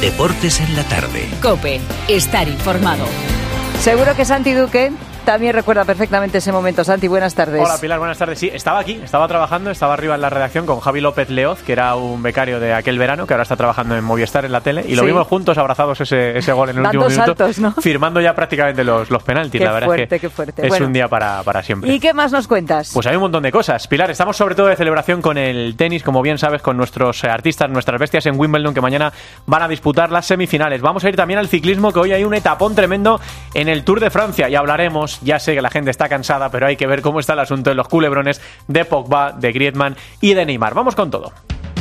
Deportes en la tarde. COPE. Estar informado. Seguro que Santi Duque también recuerda perfectamente ese momento. Santi, buenas tardes. Hola Pilar, buenas tardes. Sí, estaba aquí, estaba trabajando, estaba arriba en la redacción con Javi López Leoz, que era un becario de aquel verano, que ahora está trabajando en Movistar en la tele, y lo vimos juntos abrazados ese gol en el último minuto, saltos, ¿no? Firmando ya prácticamente los penaltis. Qué la verdad fuerte, es que qué fuerte. Es bueno, un día para siempre. ¿Y qué más nos cuentas? Pues hay un montón de cosas. Pilar, estamos sobre todo de celebración con el tenis, como bien sabes, con nuestros artistas, nuestras bestias en Wimbledon, que mañana van a disputar las semifinales. Vamos a ir también al ciclismo, que hoy hay un etapón tremendo en el Tour de Francia, y hablaremos, ya sé que la gente está cansada, pero hay que ver cómo está el asunto de los culebrones de Pogba, de Griezmann y de Neymar. Vamos con todo.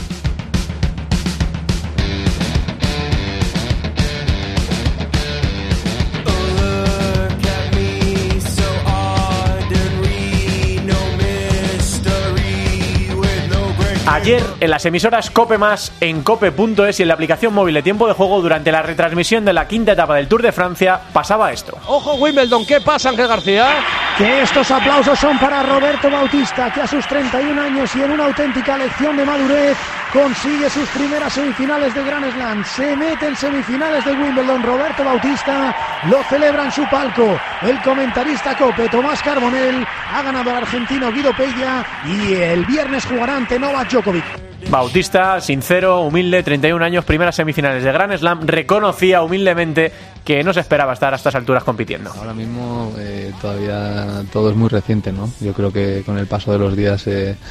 Ayer en las emisoras COPE+, en cope.es y en la aplicación móvil de Tiempo de Juego, durante la retransmisión de la quinta etapa del Tour de Francia, pasaba esto. ¡Ojo Wimbledon! ¿Qué pasa, Ángel García? Que estos aplausos son para Roberto Bautista, que a sus 31 años y en una auténtica lección de madurez consigue sus primeras semifinales de Grand Slam. Se mete en semifinales de Wimbledon Roberto Bautista, lo celebra en su palco el comentarista COPE Tomás Carbonell, ha ganado al argentino Guido Pella y el viernes jugará ante Novak Djokovic. Bautista, sincero, humilde, 31 años, primeras semifinales de Grand Slam, reconocía humildemente que no se esperaba estar a estas alturas compitiendo. Ahora mismo todavía todo es muy reciente, ¿no? Yo creo que con el paso de los días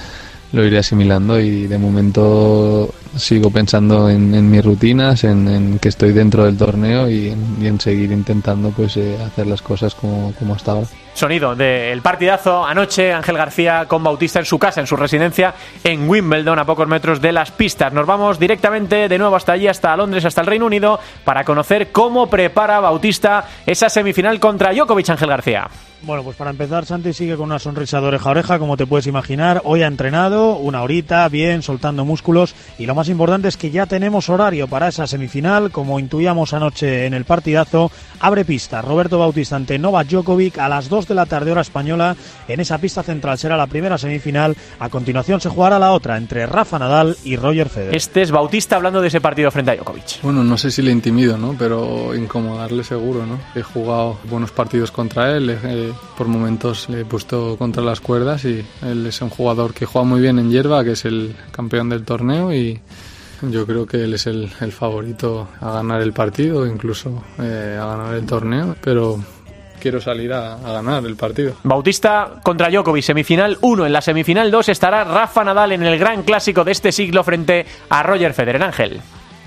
lo iré asimilando y de momento sigo pensando en mis rutinas, en que estoy dentro del torneo y en seguir intentando pues hacer las cosas como hasta ahora. Sonido del partidazo anoche, Ángel García con Bautista en su casa, en su residencia en Wimbledon, a pocos metros de las pistas. Nos vamos directamente de nuevo hasta allí, hasta Londres, hasta el Reino Unido, para conocer cómo prepara Bautista esa semifinal contra Djokovic. Ángel García. Bueno, pues para empezar, Santi sigue con una sonrisa de oreja a oreja, como te puedes imaginar. Hoy ha entrenado una horita, bien, soltando músculos, y lo más importante es que ya tenemos horario para esa semifinal. Como intuíamos anoche en el partidazo, abre pista Roberto Bautista ante Novak Djokovic a las 2 de la tarde hora española. En esa pista central será la primera semifinal. A continuación se jugará la otra entre Rafa Nadal y Roger Federer. Este es Bautista hablando de ese partido frente a Djokovic. Bueno, no sé si le intimido, ¿no? Pero incomodarle seguro, ¿no? He jugado buenos partidos contra él, por momentos le he puesto contra las cuerdas y él es un jugador que juega muy bien en hierba, que es el campeón del torneo, y yo creo que él es el favorito a ganar el partido, incluso a ganar el torneo, pero quiero salir a ganar el partido. Bautista contra Djokovic, semifinal 1. En la semifinal 2 estará Rafa Nadal en el gran clásico de este siglo frente a Roger Federer. Ángel.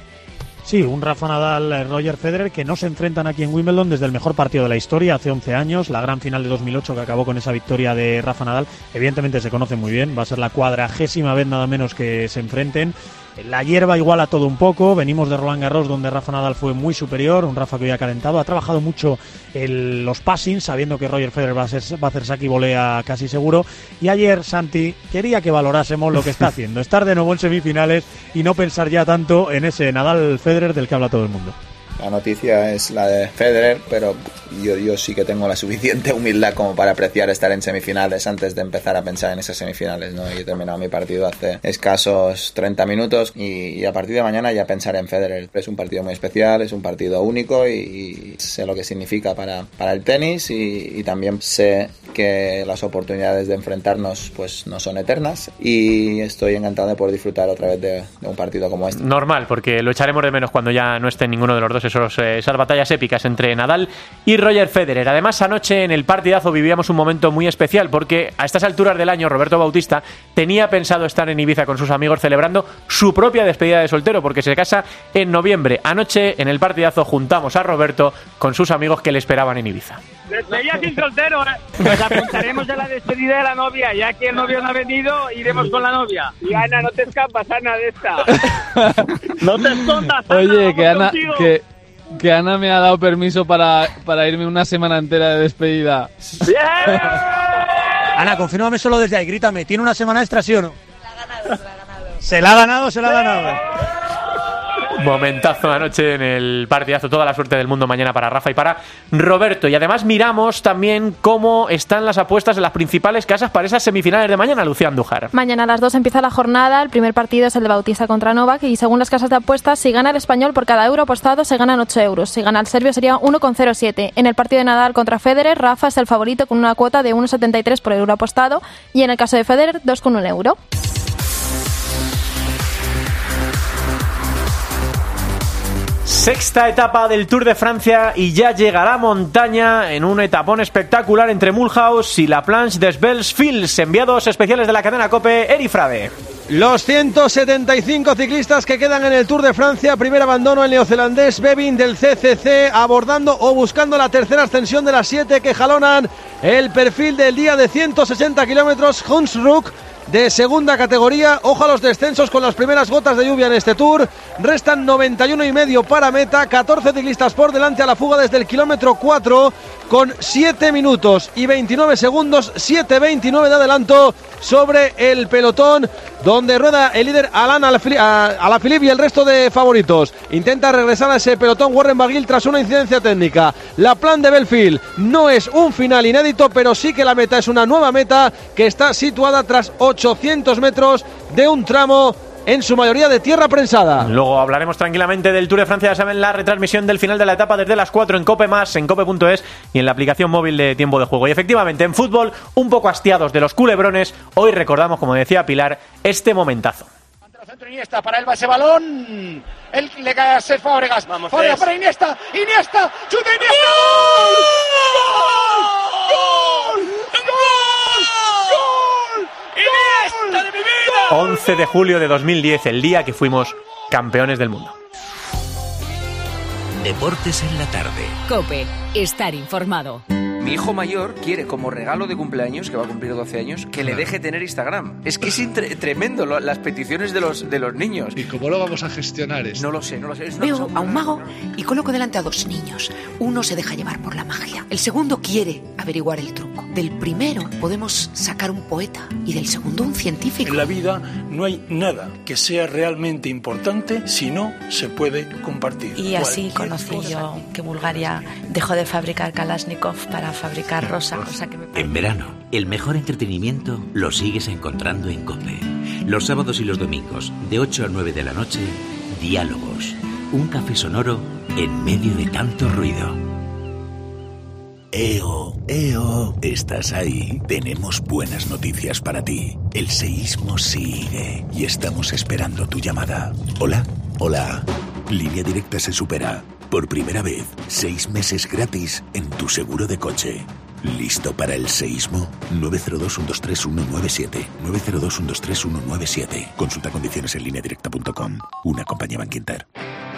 Sí, un Rafa Nadal, Roger Federer, que no se enfrentan aquí en Wimbledon desde el mejor partido de la historia, hace 11 años, la gran final de 2008 que acabó con esa victoria de Rafa Nadal. Evidentemente se conocen muy bien, va a ser la 40ª vez nada menos que se enfrenten. La hierba iguala todo un poco, venimos de Roland Garros donde Rafa Nadal fue muy superior, un Rafa que hoy ha calentado, ha trabajado mucho los passings, sabiendo que Roger Federer va a hacer saque y volea casi seguro, y ayer, Santi, quería que valorásemos lo que está haciendo, estar de nuevo en semifinales y no pensar ya tanto en ese Nadal-Federer del que habla todo el mundo. La noticia es la de Federer, pero yo sí que tengo la suficiente humildad como para apreciar estar en semifinales antes de empezar a pensar en esas semifinales, ¿no? Yo he terminado mi partido hace escasos 30 minutos y a partir de mañana ya pensaré en Federer. Es un partido muy especial, es un partido único y sé lo que significa para el tenis y también sé que las oportunidades de enfrentarnos pues no son eternas y estoy encantado de poder disfrutar otra vez de un partido como este. Normal, porque lo echaremos de menos cuando ya no esté ninguno de los dos, esas batallas épicas entre Nadal y Roger Federer. Además, anoche en el partidazo vivíamos un momento muy especial porque a estas alturas del año Roberto Bautista tenía pensado estar en Ibiza con sus amigos celebrando su propia despedida de soltero porque se casa en noviembre. Anoche en el partidazo juntamos a Roberto con sus amigos que le esperaban en Ibiza. Despedida sin soltero, ¿eh? Nos apuntaremos a la despedida de la novia, ya que el novio no ha venido, iremos con la novia. Y Ana, no te escapas, Ana, de esta. No te escondas, Ana. Oye, que Ana me ha dado permiso para irme una semana entera de despedida. ¡Bien! Ana, confírmame solo desde ahí, grítame, ¿tiene una semana extra, sí o no? Se la ha ganado. Se la ha ganado. Momentazo anoche en el partidazo. Toda la suerte del mundo mañana para Rafa y para Roberto. Y además miramos también cómo están las apuestas en las principales casas para esas semifinales de mañana, Lucía Andújar. Mañana a las 2 empieza la jornada. El primer partido es el de Bautista contra Novak y según las casas de apuestas, si gana el español, por cada euro apostado se ganan 8 euros. Si gana el serbio sería 1,07. En el partido de Nadal contra Federer, Rafa es el favorito con una cuota de 1,73 por euro apostado y en el caso de Federer, 2,1 euro. Sexta etapa del Tour de Francia y ya llegará a montaña en un etapón espectacular entre Mulhouse y la Planche des Belles Filles. Enviados especiales de la cadena COPE, Eri Frade. Los 175 ciclistas que quedan en el Tour de Francia, primer abandono el neozelandés Bevin del CCC, abordando o buscando la tercera ascensión de las 7 que jalonan el perfil del día de 160 kilómetros. Hunsrück de segunda categoría. Ojo a los descensos con las primeras gotas de lluvia en este Tour. Restan 91,5 para meta, 14 ciclistas por delante a la fuga desde el kilómetro 4 con 7 minutos y 29 segundos, 7:29 de adelanto sobre el pelotón, donde rueda el líder Alain Alaphilippe y el resto de favoritos. Intenta regresar a ese pelotón Warren Barguil tras una incidencia técnica. La Planche des Belles Filles no es un final inédito, pero sí que la meta es una nueva meta que está situada tras 800 metros de un tramo en su mayoría de tierra prensada. Luego hablaremos tranquilamente del Tour de Francia, ya saben, la retransmisión del final de la etapa desde las 4 en COPE+, en cope.es y en la aplicación móvil de Tiempo de Juego. Y efectivamente, en fútbol, un poco hastiados de los culebrones, hoy recordamos, como decía Pilar, este momentazo. Centro Iniesta, para él va ese balón, él le cae a Cesc Fábregas, Fábregas para Iniesta, chuta Iniesta, ¡Gol! ¡Iniesta de mi vida! 11 de julio de 2010, el día que fuimos campeones del mundo. Deportes en la tarde. COPE, estar informado. Mi hijo mayor quiere, como regalo de cumpleaños, que va a cumplir 12 años, que le deje tener Instagram. Es que es tremendo las peticiones de los niños. ¿Y cómo lo vamos a gestionar esto? No lo sé. Veo a un mago y coloco delante a 2 niños. Uno se deja llevar por la magia. El segundo quiere averiguar el truco. Del primero podemos sacar un poeta y del segundo un científico. En la vida no hay nada que sea realmente importante si no se puede compartir. Y así conocí yo que Bulgaria dejó de fabricar Kalashnikov para fabricar rosa, cosa que me parece. En verano, el mejor entretenimiento lo sigues encontrando en COPE. Los sábados y los domingos, de 8 a 9 de la noche, Diálogos. Un café sonoro en medio de tanto ruido. Eo, ¿estás ahí? Tenemos buenas noticias para ti. El seísmo sigue y estamos esperando tu llamada. Hola. Línea Directa se supera. Por primera vez, 6 meses gratis en tu seguro de coche. ¿Listo para el seísmo? 902-123-197. 902-123-197. Consulta condiciones en lineadirecta.com. Una compañía Bankinter.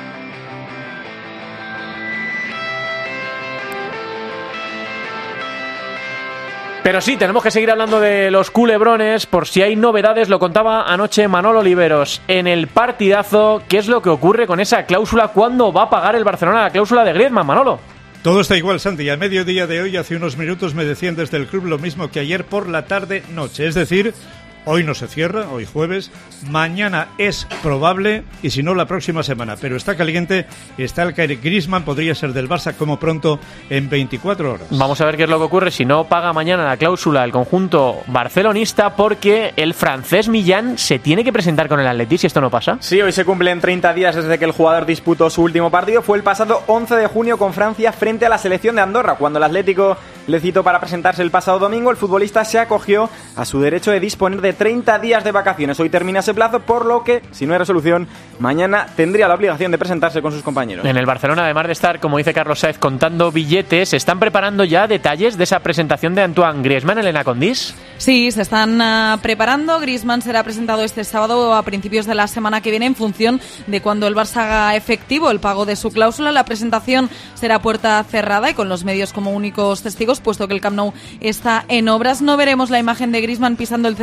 Pero sí, tenemos que seguir hablando de los culebrones, por si hay novedades. Lo contaba anoche Manolo Oliveros en el partidazo. ¿Qué es lo que ocurre con esa cláusula? ¿Cuándo va a pagar el Barcelona la cláusula de Griezmann, Manolo? Todo está igual, Santi. A mediodía de hoy, hace unos minutos, me decían desde el club lo mismo que ayer por la tarde-noche. Es decir, hoy no se cierra, hoy jueves. Mañana es probable y si no, la próxima semana. Pero está caliente, está el caer. Griezmann podría ser del Barça como pronto en 24 horas. Vamos a ver qué es lo que ocurre si no paga mañana la cláusula el conjunto barcelonista, porque el francés Millán se tiene que presentar con el Atleti si esto no pasa. Sí, hoy se cumplen 30 días desde que el jugador disputó su último partido. Fue el pasado 11 de junio con Francia frente a la selección de Andorra. Cuando el Atlético le citó para presentarse el pasado domingo, el futbolista se acogió a su derecho de disponer de 30 días de vacaciones. Hoy termina ese plazo, por lo que, si no hay resolución, mañana tendría la obligación de presentarse con sus compañeros. En el Barcelona, además de estar, como dice Carlos Saez, contando billetes, ¿se están preparando ya detalles de esa presentación de Antoine Griezmann, Elena Condís? Sí, se están preparando. Griezmann será presentado este sábado a principios de la semana que viene en función de cuando el Barça haga efectivo el pago de su cláusula. La presentación será a puerta cerrada y con los medios como únicos testigos, puesto que el Camp Nou está en obras. No veremos la imagen de Griezmann pisando el césped,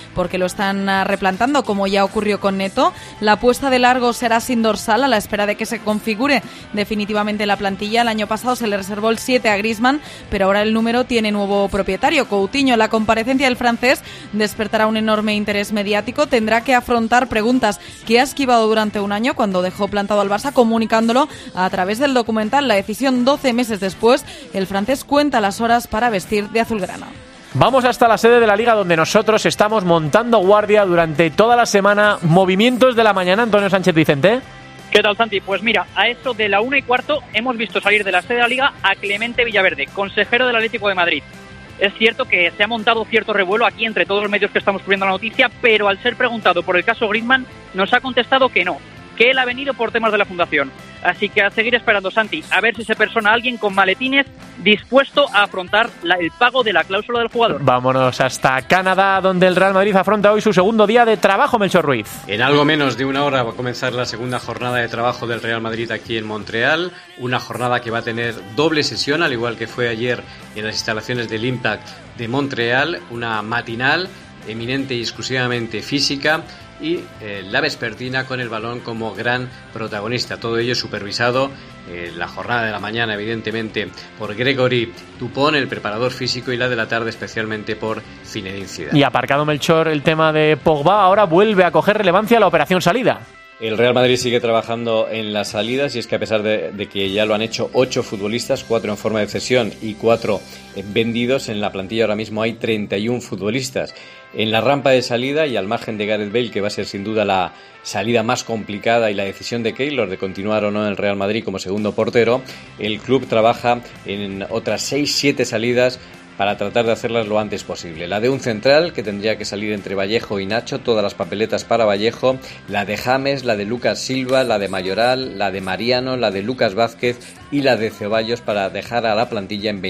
porque lo están replantando, como ya ocurrió con Neto. La apuesta de largo será sin dorsal, a la espera de que se configure definitivamente la plantilla. El año pasado se le reservó el 7 a Griezmann, pero ahora el número tiene nuevo propietario, Coutinho. La comparecencia del francés despertará un enorme interés mediático. Tendrá que afrontar preguntas que ha esquivado durante un año cuando dejó plantado al Barça, comunicándolo a través del documental La Decisión. 12 meses después, el francés cuenta las horas para vestir de azulgrana. Vamos hasta la sede de la Liga, donde nosotros estamos montando guardia durante toda la semana. Movimientos de la mañana, Antonio Sánchez Vicente. ¿Qué tal, Santi? Pues mira, a eso de la 1:15 hemos visto salir de la sede de la Liga a Clemente Villaverde, consejero del Atlético de Madrid. Es cierto que se ha montado cierto revuelo aquí entre todos los medios que estamos cubriendo la noticia, pero al ser preguntado por el caso Griezmann, nos ha contestado que no, que él ha venido por temas de la fundación. Así que a seguir esperando, Santi, a ver si se persona alguien con maletines dispuesto a afrontar el pago de la cláusula del jugador. Vámonos hasta Canadá, donde el Real Madrid afronta hoy su segundo día de trabajo, Melchor Ruiz. En algo menos de una hora va a comenzar la segunda jornada de trabajo del Real Madrid aquí en Montreal, una jornada que va a tener doble sesión, al igual que fue ayer en las instalaciones del Impact de Montreal, una matinal eminente y exclusivamente física, y la vespertina con el balón como gran protagonista. Todo ello supervisado la jornada de la mañana, evidentemente, por Gregory Dupont, el preparador físico, y la de la tarde especialmente por Zinedine Zidane. Y aparcado, Melchor, el tema de Pogba, ahora vuelve a coger relevancia la operación salida. El Real Madrid sigue trabajando en las salidas, y es que a pesar de que ya lo han hecho 8 futbolistas, 4 en forma de cesión y 4 vendidos, en la plantilla ahora mismo hay 31 futbolistas. En la rampa de salida, y al margen de Gareth Bale, que va a ser sin duda la salida más complicada, y la decisión de Keylor de continuar o no en el Real Madrid como segundo portero, el club trabaja en otras 6-7 salidas para tratar de hacerlas lo antes posible. La de un central, que tendría que salir entre Vallejo y Nacho, todas las papeletas para Vallejo, la de James, la de Lucas Silva, la de Mayoral, la de Mariano, la de Lucas Vázquez y la de Ceballos, para dejar a la plantilla en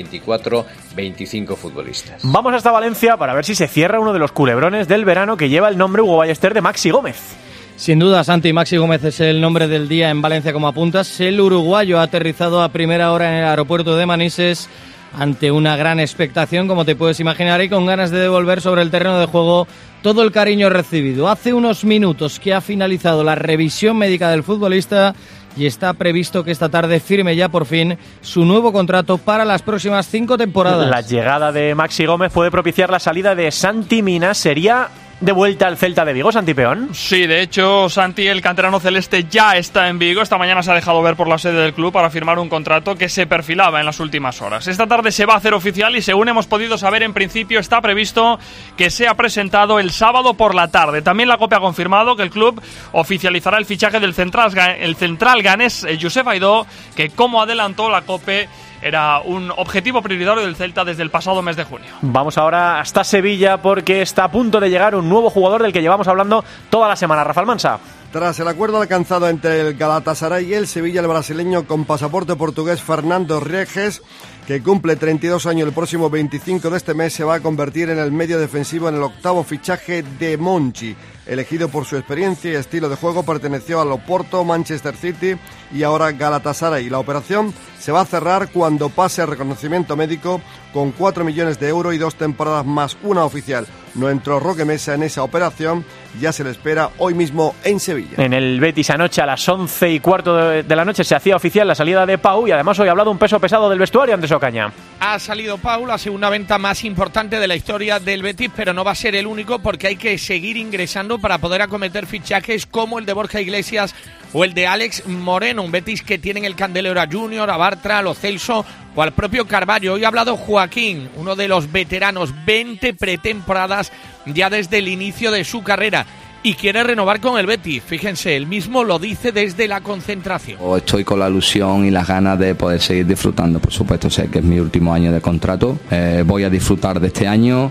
24-25 futbolistas. Vamos hasta Valencia para ver si se cierra uno de los culebrones del verano que lleva el nombre Hugo Ballester de Maxi Gómez. Sin duda, Santi, Maxi Gómez es el nombre del día en Valencia, como apuntas. El uruguayo ha aterrizado a primera hora en el aeropuerto de Manises ante una gran expectación, como te puedes imaginar, y con ganas de devolver sobre el terreno de juego todo el cariño recibido. Hace unos minutos que ha finalizado la revisión médica del futbolista y está previsto que esta tarde firme ya por fin su nuevo contrato para las próximas 5 temporadas. La llegada de Maxi Gómez puede propiciar la salida de Santi Mina. ¿Sería de vuelta al Celta de Vigo, Santi Peón? Sí, de hecho, Santi, el canterano celeste, ya está en Vigo. Esta mañana se ha dejado ver por la sede del club para firmar un contrato que se perfilaba en las últimas horas. Esta tarde se va a hacer oficial y, según hemos podido saber, en principio está previsto que sea presentado el sábado por la tarde. También la COPE ha confirmado que el club oficializará el fichaje del central ganés Youssef Aidó, que, como adelantó la COPE, era un objetivo prioritario del Celta desde el pasado mes de junio. Vamos ahora hasta Sevilla, porque está a punto de llegar un nuevo jugador del que llevamos hablando toda la semana. Rafael Mansa. Tras el acuerdo alcanzado entre el Galatasaray y el Sevilla, el brasileño con pasaporte portugués Fernando Rieges, que cumple 32 años el próximo 25 de este mes, se va a convertir en el medio defensivo en el 8º fichaje de Monchi. Elegido por su experiencia y estilo de juego, perteneció al Oporto, Manchester City y ahora Galatasaray. La operación se va a cerrar cuando pase el reconocimiento médico, con 4 millones de euros y 2 temporadas más una oficial. No entró Roque Mesa en esa operación, ya se le espera hoy mismo en Sevilla. En el Betis anoche a las 11:15 de la noche se hacía oficial la salida de Pau, y además hoy ha hablado un peso pesado del vestuario, Andrés Ocaña. Ha salido Pau, la segunda venta más importante de la historia del Betis, pero no va a ser el único, porque hay que seguir ingresando para poder acometer fichajes como el de Borja Iglesias o el de Alex Moreno. Un Betis que tienen el Candelero a Junior, a Bartra, a Lo Celso o al propio Carvalho. Hoy ha hablado Joaquín, uno de los veteranos, 20 pretemporadas ya desde el inicio de su carrera, y quiere renovar con el Betis. Fíjense, él mismo lo dice desde la concentración. Estoy con la ilusión y las ganas de poder seguir disfrutando. Por supuesto, sé que es mi último año de contrato. Voy a disfrutar de este año.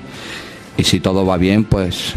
Y si todo va bien, pues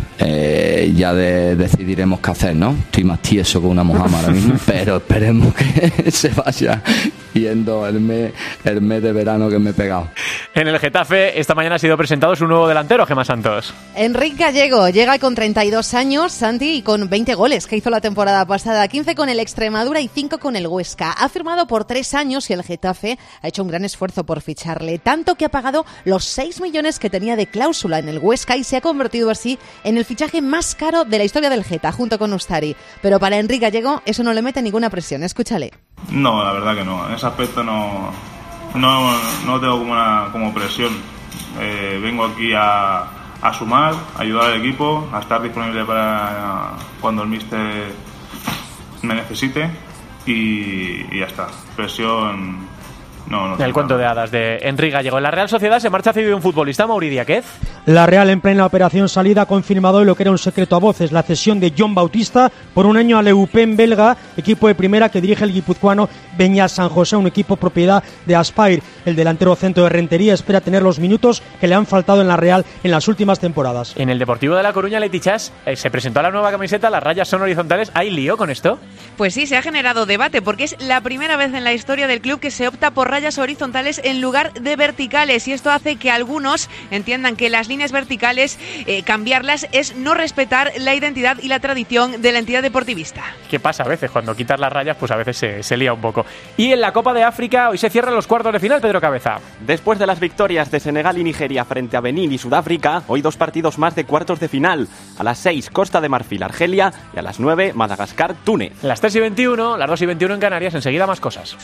ya decidiremos qué hacer, ¿no? Estoy más tieso que una mojama ahora mismo, pero esperemos que se vaya yendo el mes de verano que me he pegado. En el Getafe, esta mañana ha sido presentado su nuevo delantero, Gemma Santos. Enrique Gallego llega con 32 años, Santi, y con 20 goles que hizo la temporada pasada, 15 con el Extremadura y 5 con el Huesca. Ha firmado por 3 años y el Getafe ha hecho un gran esfuerzo por ficharle, tanto que ha pagado los 6 millones que tenía de cláusula en el Huesca y se ha convertido así en el fichaje más caro de la historia del Geta, junto con Ustari. Pero para Enrique Gallego eso no le mete ninguna presión. Escúchale. No, la verdad que no. En ese aspecto no tengo como presión. Vengo aquí a sumar, a ayudar al equipo, a estar disponible para cuando el míster me necesite y ya está. Presión no. El cuento de hadas de Enrique Gallego. En la Real Sociedad se marcha cedido un futbolista, Mauri Díaz. La Real, en plena operación salida, ha confirmado hoy lo que era un secreto a voces, la cesión de John Bautista por un año al Eupen belga, equipo de primera que dirige el guipuzcoano Beñat San José, un equipo propiedad de Aspire. El delantero centro de Rentería espera tener los minutos que le han faltado en la Real en las últimas temporadas. En el Deportivo de La Coruña, Leti Chas, se presentó la nueva camiseta, las rayas son horizontales. ¿Hay lío con esto? Pues sí, se ha generado debate porque es la primera vez en la historia del club que se opta por rayas horizontales en lugar de verticales, y esto hace que algunos entiendan que las líneas verticales, cambiarlas es no respetar la identidad y la tradición de la entidad deportivista. ¿Qué pasa a veces? Cuando quitas las rayas, pues a veces se lía un poco. Y en la Copa de África hoy se cierran los cuartos de final, Pedro Cabeza. Después de las victorias de Senegal y Nigeria frente a Benín y Sudáfrica, hoy 2 partidos más de cuartos de final. A las 6, Costa de Marfil, Argelia, y a las 9, Madagascar, Túnez. Las 3:21, las 2:21 en Canarias, enseguida más cosas.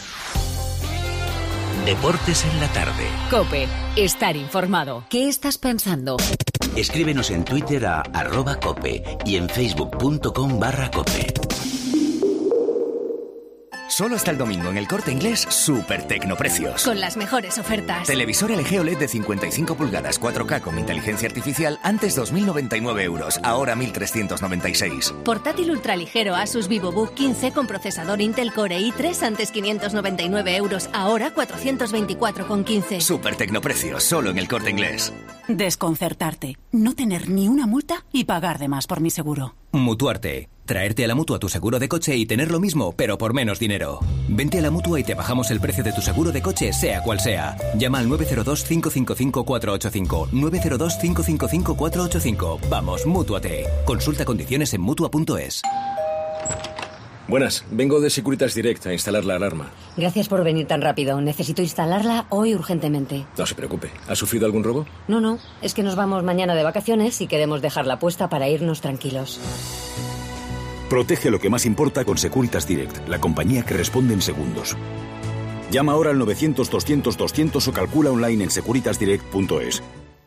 Deportes en la tarde. COPE. Estar informado. ¿Qué estás pensando? Escríbenos en Twitter a @cope y en facebook.com/cope. Solo hasta el domingo en El Corte Inglés, super tecnoprecios. Con las mejores ofertas. Televisor LG OLED de 55 pulgadas 4K con inteligencia artificial, antes 2.099 euros, ahora 1.396. Portátil ultraligero Asus VivoBook 15 con procesador Intel Core i3, antes 599 euros, ahora 424,15. Super tecnoprecios, solo en El Corte Inglés. Desconcertarte, no tener ni una multa y pagar de más por mi seguro. Mutuarte. Traerte a la Mutua tu seguro de coche y tener lo mismo, pero por menos dinero. Vente a la Mutua y te bajamos el precio de tu seguro de coche, sea cual sea. Llama al 902-555-485. 902-555-485. Vamos, Mútuate. Consulta condiciones en Mutua.es. Buenas, vengo de Securitas Direct a instalar la alarma. Gracias por venir tan rápido. Necesito instalarla hoy urgentemente. No se preocupe. ¿Ha sufrido algún robo? No, es que nos vamos mañana de vacaciones y queremos dejarla puesta para irnos tranquilos. Protege lo que más importa con Securitas Direct, la compañía que responde en segundos. Llama ahora al 900-200-200 o calcula online en securitasdirect.es.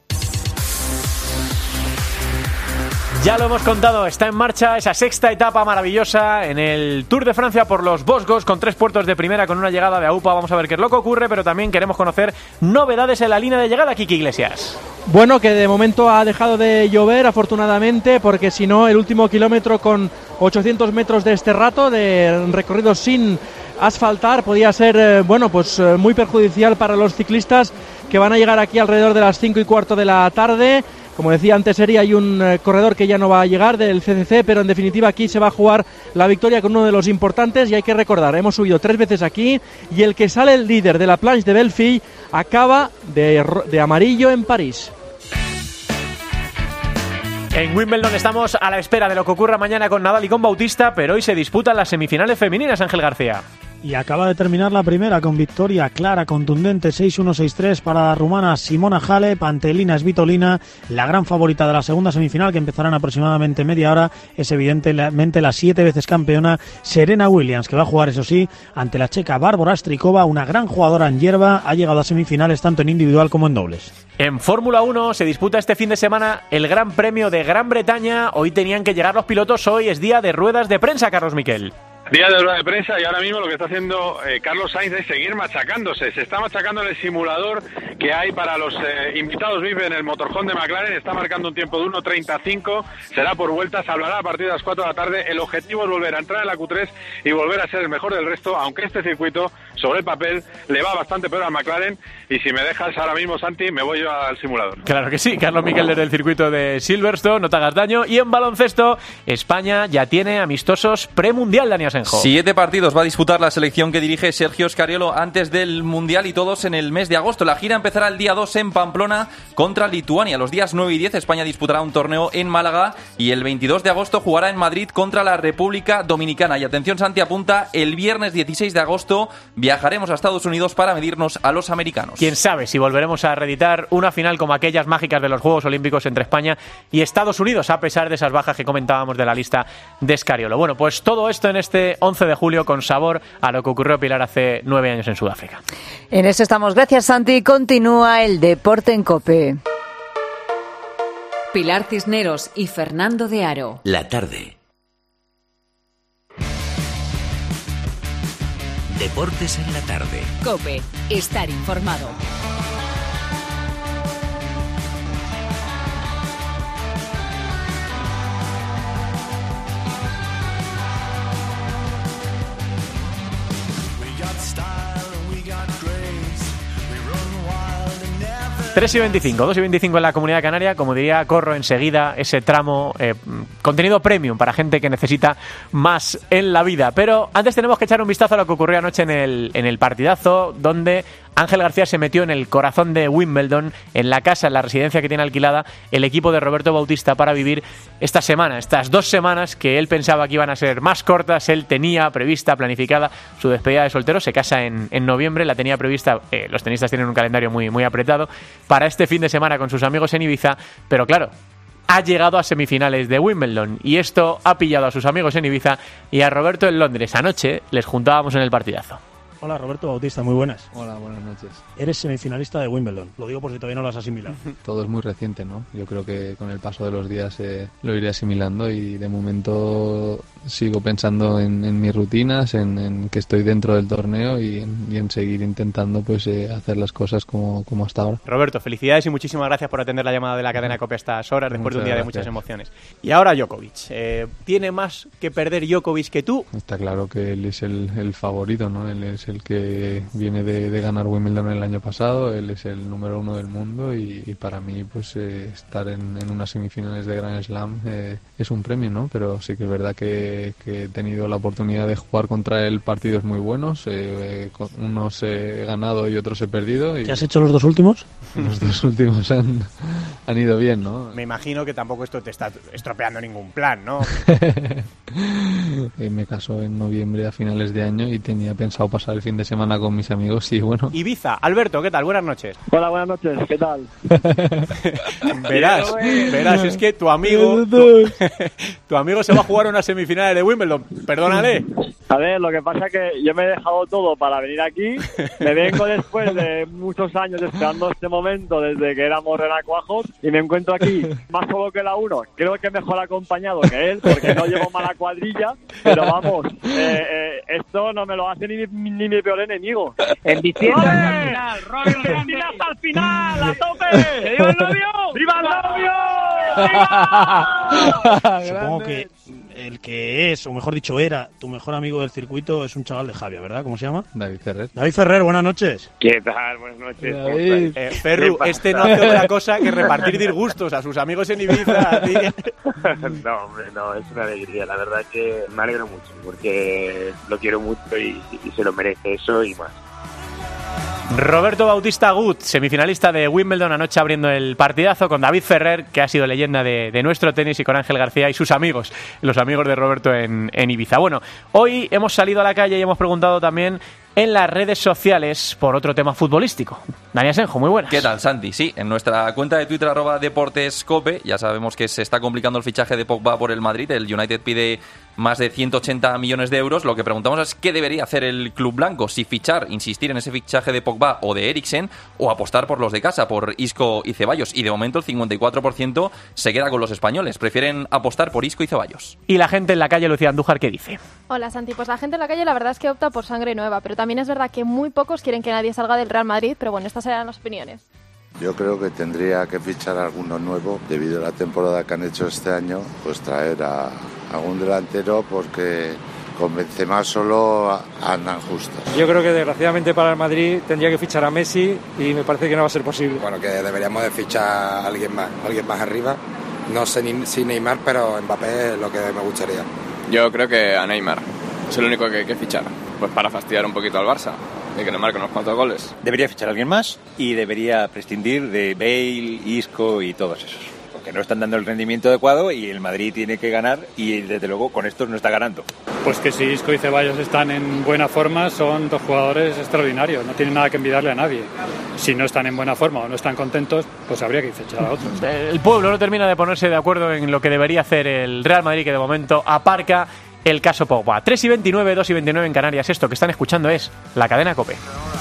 Ya lo hemos contado, está en marcha esa sexta etapa maravillosa en el Tour de Francia por los Vosgos, con 3 puertos de primera, con una llegada de AUPA. Vamos a ver qué es lo que ocurre, pero también queremos conocer novedades en la línea de llegada. Kiki Iglesias. Bueno, que de momento ha dejado de llover, afortunadamente, porque si no, el último kilómetro con 800 metros de este rato de recorrido sin asfaltar podía ser, muy perjudicial para los ciclistas que van a llegar aquí alrededor de las 5:15 de la tarde. Como decía antes, hay un corredor que ya no va a llegar del CCC, pero en definitiva aquí se va a jugar la victoria con uno de los importantes. Y hay que recordar, hemos subido 3 veces aquí y el que sale el líder de la planche de Belfi acaba de amarillo en París. En Wimbledon estamos a la espera de lo que ocurra mañana con Nadal y con Bautista, pero hoy se disputan las semifinales femeninas, Ángel García. Y acaba de terminar la primera con victoria clara, contundente, 6-1, 6-3 para la rumana Simona Halep ante Elina Svitolina. La gran favorita de la segunda semifinal, que empezará en aproximadamente media hora, es evidentemente la 7 veces campeona Serena Williams, que va a jugar, eso sí, ante la checa Bárbara Strykova, una gran jugadora en hierba. Ha llegado a semifinales tanto en individual como en dobles. En Fórmula 1 se disputa este fin de semana el Gran Premio de Gran Bretaña. Hoy tenían que llegar los pilotos, hoy es día de ruedas de prensa, Carlos Miquel. Día de rueda de prensa, y ahora mismo lo que está haciendo Carlos Sainz es seguir machacándose. Se está machacando en el simulador que hay para los invitados VIP en el motorhome de McLaren. Está marcando un tiempo de 1.35, será por vueltas, hablará a partir de las 4 de la tarde. El objetivo es volver a entrar en la Q3 y volver a ser el mejor del resto, aunque este circuito sobre el papel le va bastante peor al McLaren, y si me dejas ahora mismo, Santi, me voy yo al simulador. Claro que sí, Carlos Miquel desde el circuito de Silverstone, no te hagas daño. Y en baloncesto, España ya tiene amistosos premundial, Dani Asenjo. 7 partidos va a disputar la selección que dirige Sergio Scariolo antes del Mundial, y todos en el mes de agosto. La gira empezará el día 2 en Pamplona contra Lituania. Los días 9 y 10 España disputará un torneo en Málaga, y el 22 de agosto jugará en Madrid contra la República Dominicana. Y atención, Santi apunta, el viernes 16 de agosto viajaremos a Estados Unidos para medirnos a los americanos. Quién sabe si volveremos a reeditar una final como aquellas mágicas de los Juegos Olímpicos entre España y Estados Unidos, a pesar de esas bajas que comentábamos de la lista de Scariolo. Bueno, pues todo esto en este 11 de julio con sabor a lo que ocurrió, Pilar, hace 9 años en Sudáfrica. En eso estamos. Gracias, Santi. Continúa el deporte en COPE. Pilar Cisneros y Fernando de Aro. La tarde. Deportes en la tarde. COPE. Estar informado. We 3:25, 2:25 en la Comunidad Canaria. Como diría, corro enseguida ese tramo, contenido premium para gente que necesita más en la vida. Pero antes tenemos que echar un vistazo a lo que ocurrió anoche en el partidazo, donde Ángel García se metió en el corazón de Wimbledon, en la casa, en la residencia que tiene alquilada el equipo de Roberto Bautista, para vivir esta semana, estas 2 semanas que él pensaba que iban a ser más cortas. Él tenía prevista, planificada su despedida de soltero. Se casa en noviembre, la tenía prevista, los tenistas tienen un calendario muy, muy apretado, para este fin de semana con sus amigos en Ibiza, pero claro, ha llegado a semifinales de Wimbledon y esto ha pillado a sus amigos en Ibiza y a Roberto en Londres. Anoche les juntábamos en el partidazo. Hola, Roberto Bautista, muy buenas. Hola, buenas noches. Eres semifinalista de Wimbledon, lo digo por si todavía no lo has asimilado. Todo es muy reciente, ¿no? Yo creo que con el paso de los días lo iré asimilando, y de momento sigo pensando en mis rutinas, en que estoy dentro del torneo y en seguir intentando pues hacer las cosas como hasta ahora. Roberto, felicidades y muchísimas gracias por atender la llamada de la cadena COPE a estas horas, después de un día de muchas emociones. Y ahora Djokovic. ¿Tiene más que perder Djokovic que tú? Está claro que él es el favorito, ¿no? Él es el que viene de ganar Wimbledon el año pasado, él es el número 1 del mundo, y para mí pues estar en unas semifinales de Grand Slam es un premio, ¿no? Pero sí que es verdad que he tenido la oportunidad de jugar contra él partidos muy buenos, unos he ganado y otros he perdido. ¿Qué has hecho los 2 últimos? Los 2 últimos han ido bien, ¿no? Me imagino que tampoco esto te está estropeando ningún plan, ¿no? Me casó en noviembre a finales de año y tenía pensado pasar el fin de semana con mis amigos, y bueno. Ibiza, Alberto, ¿qué tal? Buenas noches. Hola, buenas noches, ¿qué tal? Verás, es que tu amigo se va a jugar unas semifinales de Wimbledon, perdónale. A ver, lo que pasa es que yo me he dejado todo para venir aquí, me vengo después de muchos años esperando este momento desde que éramos renacuajos, y me encuentro aquí más solo que la uno, creo que mejor acompañado que él, porque no llevo mala cuadrilla, pero vamos, esto no me lo hace ni mi peor enemigo. En diciembre hasta el final, a tope. ¡Viva el novio! ¡Viva el novio! Supongo que el que es, o mejor dicho era, tu mejor amigo del circuito es un chaval de Javia, ¿verdad? ¿Cómo se llama? David Ferrer. David Ferrer, buenas noches. ¿Qué tal? Buenas noches. Ferru, este no hace otra cosa que repartir disgustos a sus amigos en Ibiza. No, hombre, no, es una alegría. La verdad que me alegro mucho, porque lo quiero mucho y se lo merece eso y más. Roberto Bautista Agut, semifinalista de Wimbledon, anoche abriendo el partidazo con David Ferrer, que ha sido leyenda de nuestro tenis, y con Ángel García y sus amigos, los amigos de Roberto en Ibiza. Bueno, hoy hemos salido a la calle y hemos preguntado también en las redes sociales por otro tema futbolístico. Dani Asenjo, muy buenas. ¿Qué tal, Santi? Sí, en nuestra cuenta de Twitter @deportescope, ya sabemos que se está complicando el fichaje de Pogba por el Madrid. El United pide más de 180 millones de euros. Lo que preguntamos es qué debería hacer el club blanco, si fichar, insistir en ese fichaje de Pogba o de Eriksen, o apostar por los de casa, por Isco y Ceballos. Y de momento el 54% se queda con los españoles. Prefieren apostar por Isco y Ceballos. Y la gente en la calle, Lucía Andújar, ¿qué dice? Hola, Santi. Pues la gente en la calle la verdad es que opta por sangre nueva, pero también es verdad que muy pocos quieren que nadie salga del Real Madrid, pero bueno, estas serán las opiniones. Yo creo que tendría que fichar alguno nuevo debido a la temporada que han hecho este año, pues traer a algún delantero, porque con Benzema solo andan justas. Yo creo que desgraciadamente para el Madrid tendría que fichar a Messi y me parece que no va a ser posible. Bueno, que deberíamos de fichar a alguien más arriba. No sé si Neymar, pero Mbappé es lo que me gustaría. Yo creo que a Neymar. Es el único que hay que fichar. Pues para fastidiar un poquito al Barça. Y que le marque unos cuantos goles. Debería fichar a alguien más y debería prescindir de Bale, Isco y todos esos. Porque no están dando el rendimiento adecuado y el Madrid tiene que ganar y desde luego con estos no está ganando. Pues que si Isco y Ceballos están en buena forma, son dos jugadores extraordinarios, no tienen nada que envidiarle a nadie. Si no están en buena forma o no están contentos, pues habría que fichar a otros. El pueblo no termina de ponerse de acuerdo en lo que debería hacer el Real Madrid, que de momento aparca el caso Pogba. 3:29, 2:29 en Canarias. Esto que están escuchando es la cadena COPE.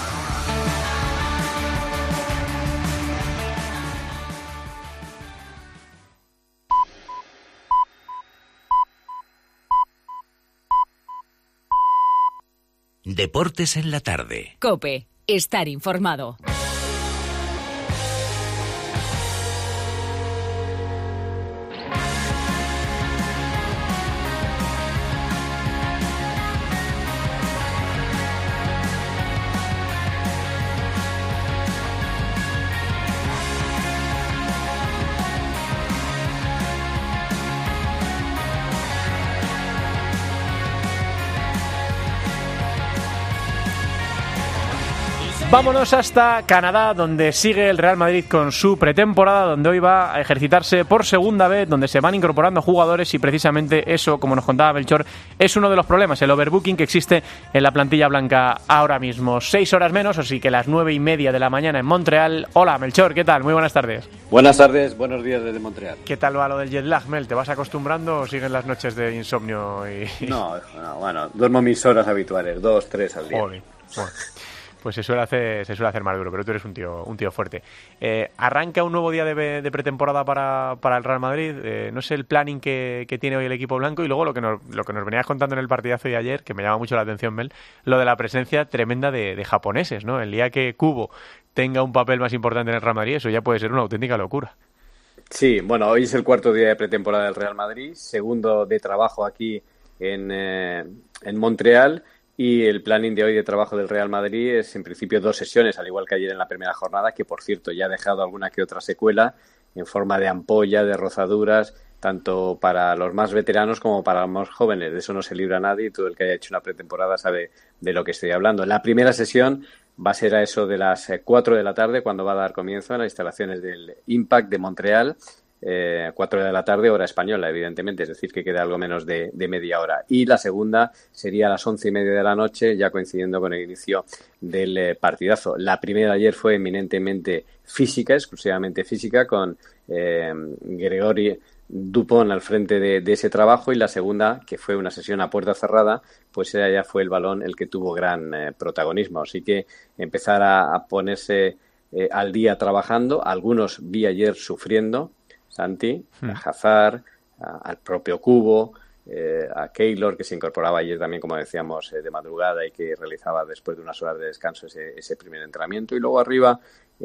Deportes en la tarde. COPE. Estar informado. Vámonos hasta Canadá, donde sigue el Real Madrid con su pretemporada, donde hoy va a ejercitarse por segunda vez, donde se van incorporando jugadores y precisamente eso, como nos contaba Melchor, es uno de los problemas, el overbooking que existe en la plantilla blanca ahora mismo. 6 horas menos, así que las 9:30 de la mañana en Montreal. Hola Melchor, ¿qué tal? Muy buenas tardes. Buenas tardes, buenos días desde Montreal. ¿Qué tal va lo del jet lag, Mel? ¿Te vas acostumbrando o siguen las noches de insomnio? No, bueno, duermo mis horas habituales, 2, 3 al día. Joder, bueno. Pues se suele hacer más duro, pero tú eres un tío fuerte. Arranca un nuevo día de pretemporada para el Real Madrid. No sé el planning que tiene hoy el equipo blanco y luego lo que nos venías contando en el partidazo de ayer, que me llama mucho la atención, Mel, lo de la presencia tremenda de japoneses, ¿no? El día que Kubo tenga un papel más importante en el Real Madrid, eso ya puede ser una auténtica locura. Sí, bueno, hoy es el cuarto día de pretemporada del Real Madrid, segundo de trabajo aquí en Montreal. Y el planning de hoy de trabajo del Real Madrid es en principio 2 sesiones, al igual que ayer en la primera jornada, que por cierto ya ha dejado alguna que otra secuela en forma de ampolla, de rozaduras, tanto para los más veteranos como para los más jóvenes. De eso no se libra nadie y todo el que haya hecho una pretemporada sabe de lo que estoy hablando. La primera sesión va a ser a eso de las 4 de la tarde, cuando va a dar comienzo en las instalaciones del Impact de Montreal. 4 de la tarde, hora española, evidentemente, es decir, que queda algo menos de media hora. Y la segunda sería a las 11:30 de la noche, ya coincidiendo con el inicio del partidazo. La primera ayer fue eminentemente física, exclusivamente física, con Gregory Dupont al frente de ese trabajo, y la segunda, que fue una sesión a puerta cerrada, pues ya fue el balón el que tuvo gran protagonismo. Así que empezar a ponerse al día trabajando, algunos vi ayer sufriendo, Santi, a Hazard, al propio Kubo, a Keylor, que se incorporaba ayer también, como decíamos, de madrugada y que realizaba después de unas horas de descanso ese primer entrenamiento. Y luego arriba,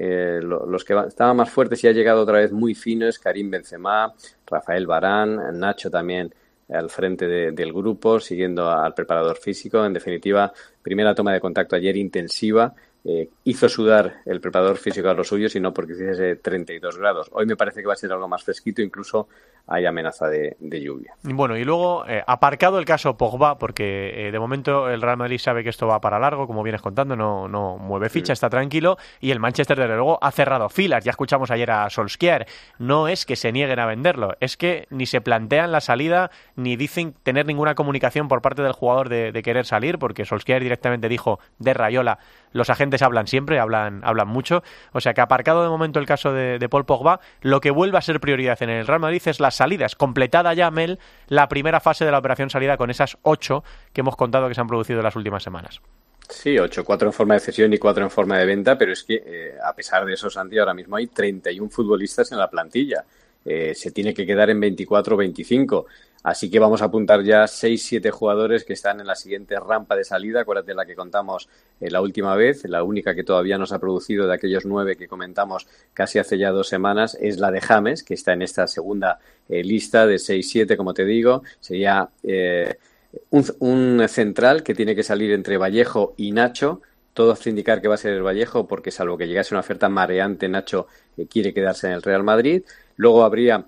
los que estaban más fuertes y ha llegado otra vez muy finos, Karim Benzema, Rafael Varane, Nacho también al frente del grupo, siguiendo al preparador físico. En definitiva, primera toma de contacto ayer intensiva. Hizo sudar el preparador físico a los suyos y no porque hiciese 32 grados. Hoy me parece que va a ser algo más fresquito, incluso hay amenaza de lluvia. Bueno, y luego aparcado el caso Pogba, porque de momento el Real Madrid sabe que esto va para largo, como vienes contando, no mueve ficha, está tranquilo, y el Manchester desde luego ha cerrado filas. Ya escuchamos ayer a Solskjaer, no es que se nieguen a venderlo, es que ni se plantean la salida, ni dicen tener ninguna comunicación por parte del jugador de querer salir, porque Solskjaer directamente dijo de Raiola, los agentes hablan siempre, hablan mucho, o sea que aparcado de momento el caso de Paul Pogba, lo que vuelve a ser prioridad en el Real Madrid es las salidas, completada ya, Mel, la primera fase de la operación salida con esas 8 que hemos contado que se han producido en las últimas semanas. Sí, 8, 4 en forma de cesión y 4 en forma de venta, pero es que a pesar de eso, Santi, ahora mismo hay 31 futbolistas en la plantilla. Se tiene que quedar en 24 o 25. Así que vamos a apuntar ya 6-7 jugadores que están en la siguiente rampa de salida. Acuérdate la que contamos la última vez, la única que todavía no se ha producido de aquellos 9 que comentamos casi hace ya 2 semanas, es la de James, que está en esta segunda lista de 6-7, como te digo. Sería un central que tiene que salir entre Vallejo y Nacho. Todo hace indicar que va a ser el Vallejo, porque salvo que llegase una oferta mareante, Nacho quiere quedarse en el Real Madrid. Luego habría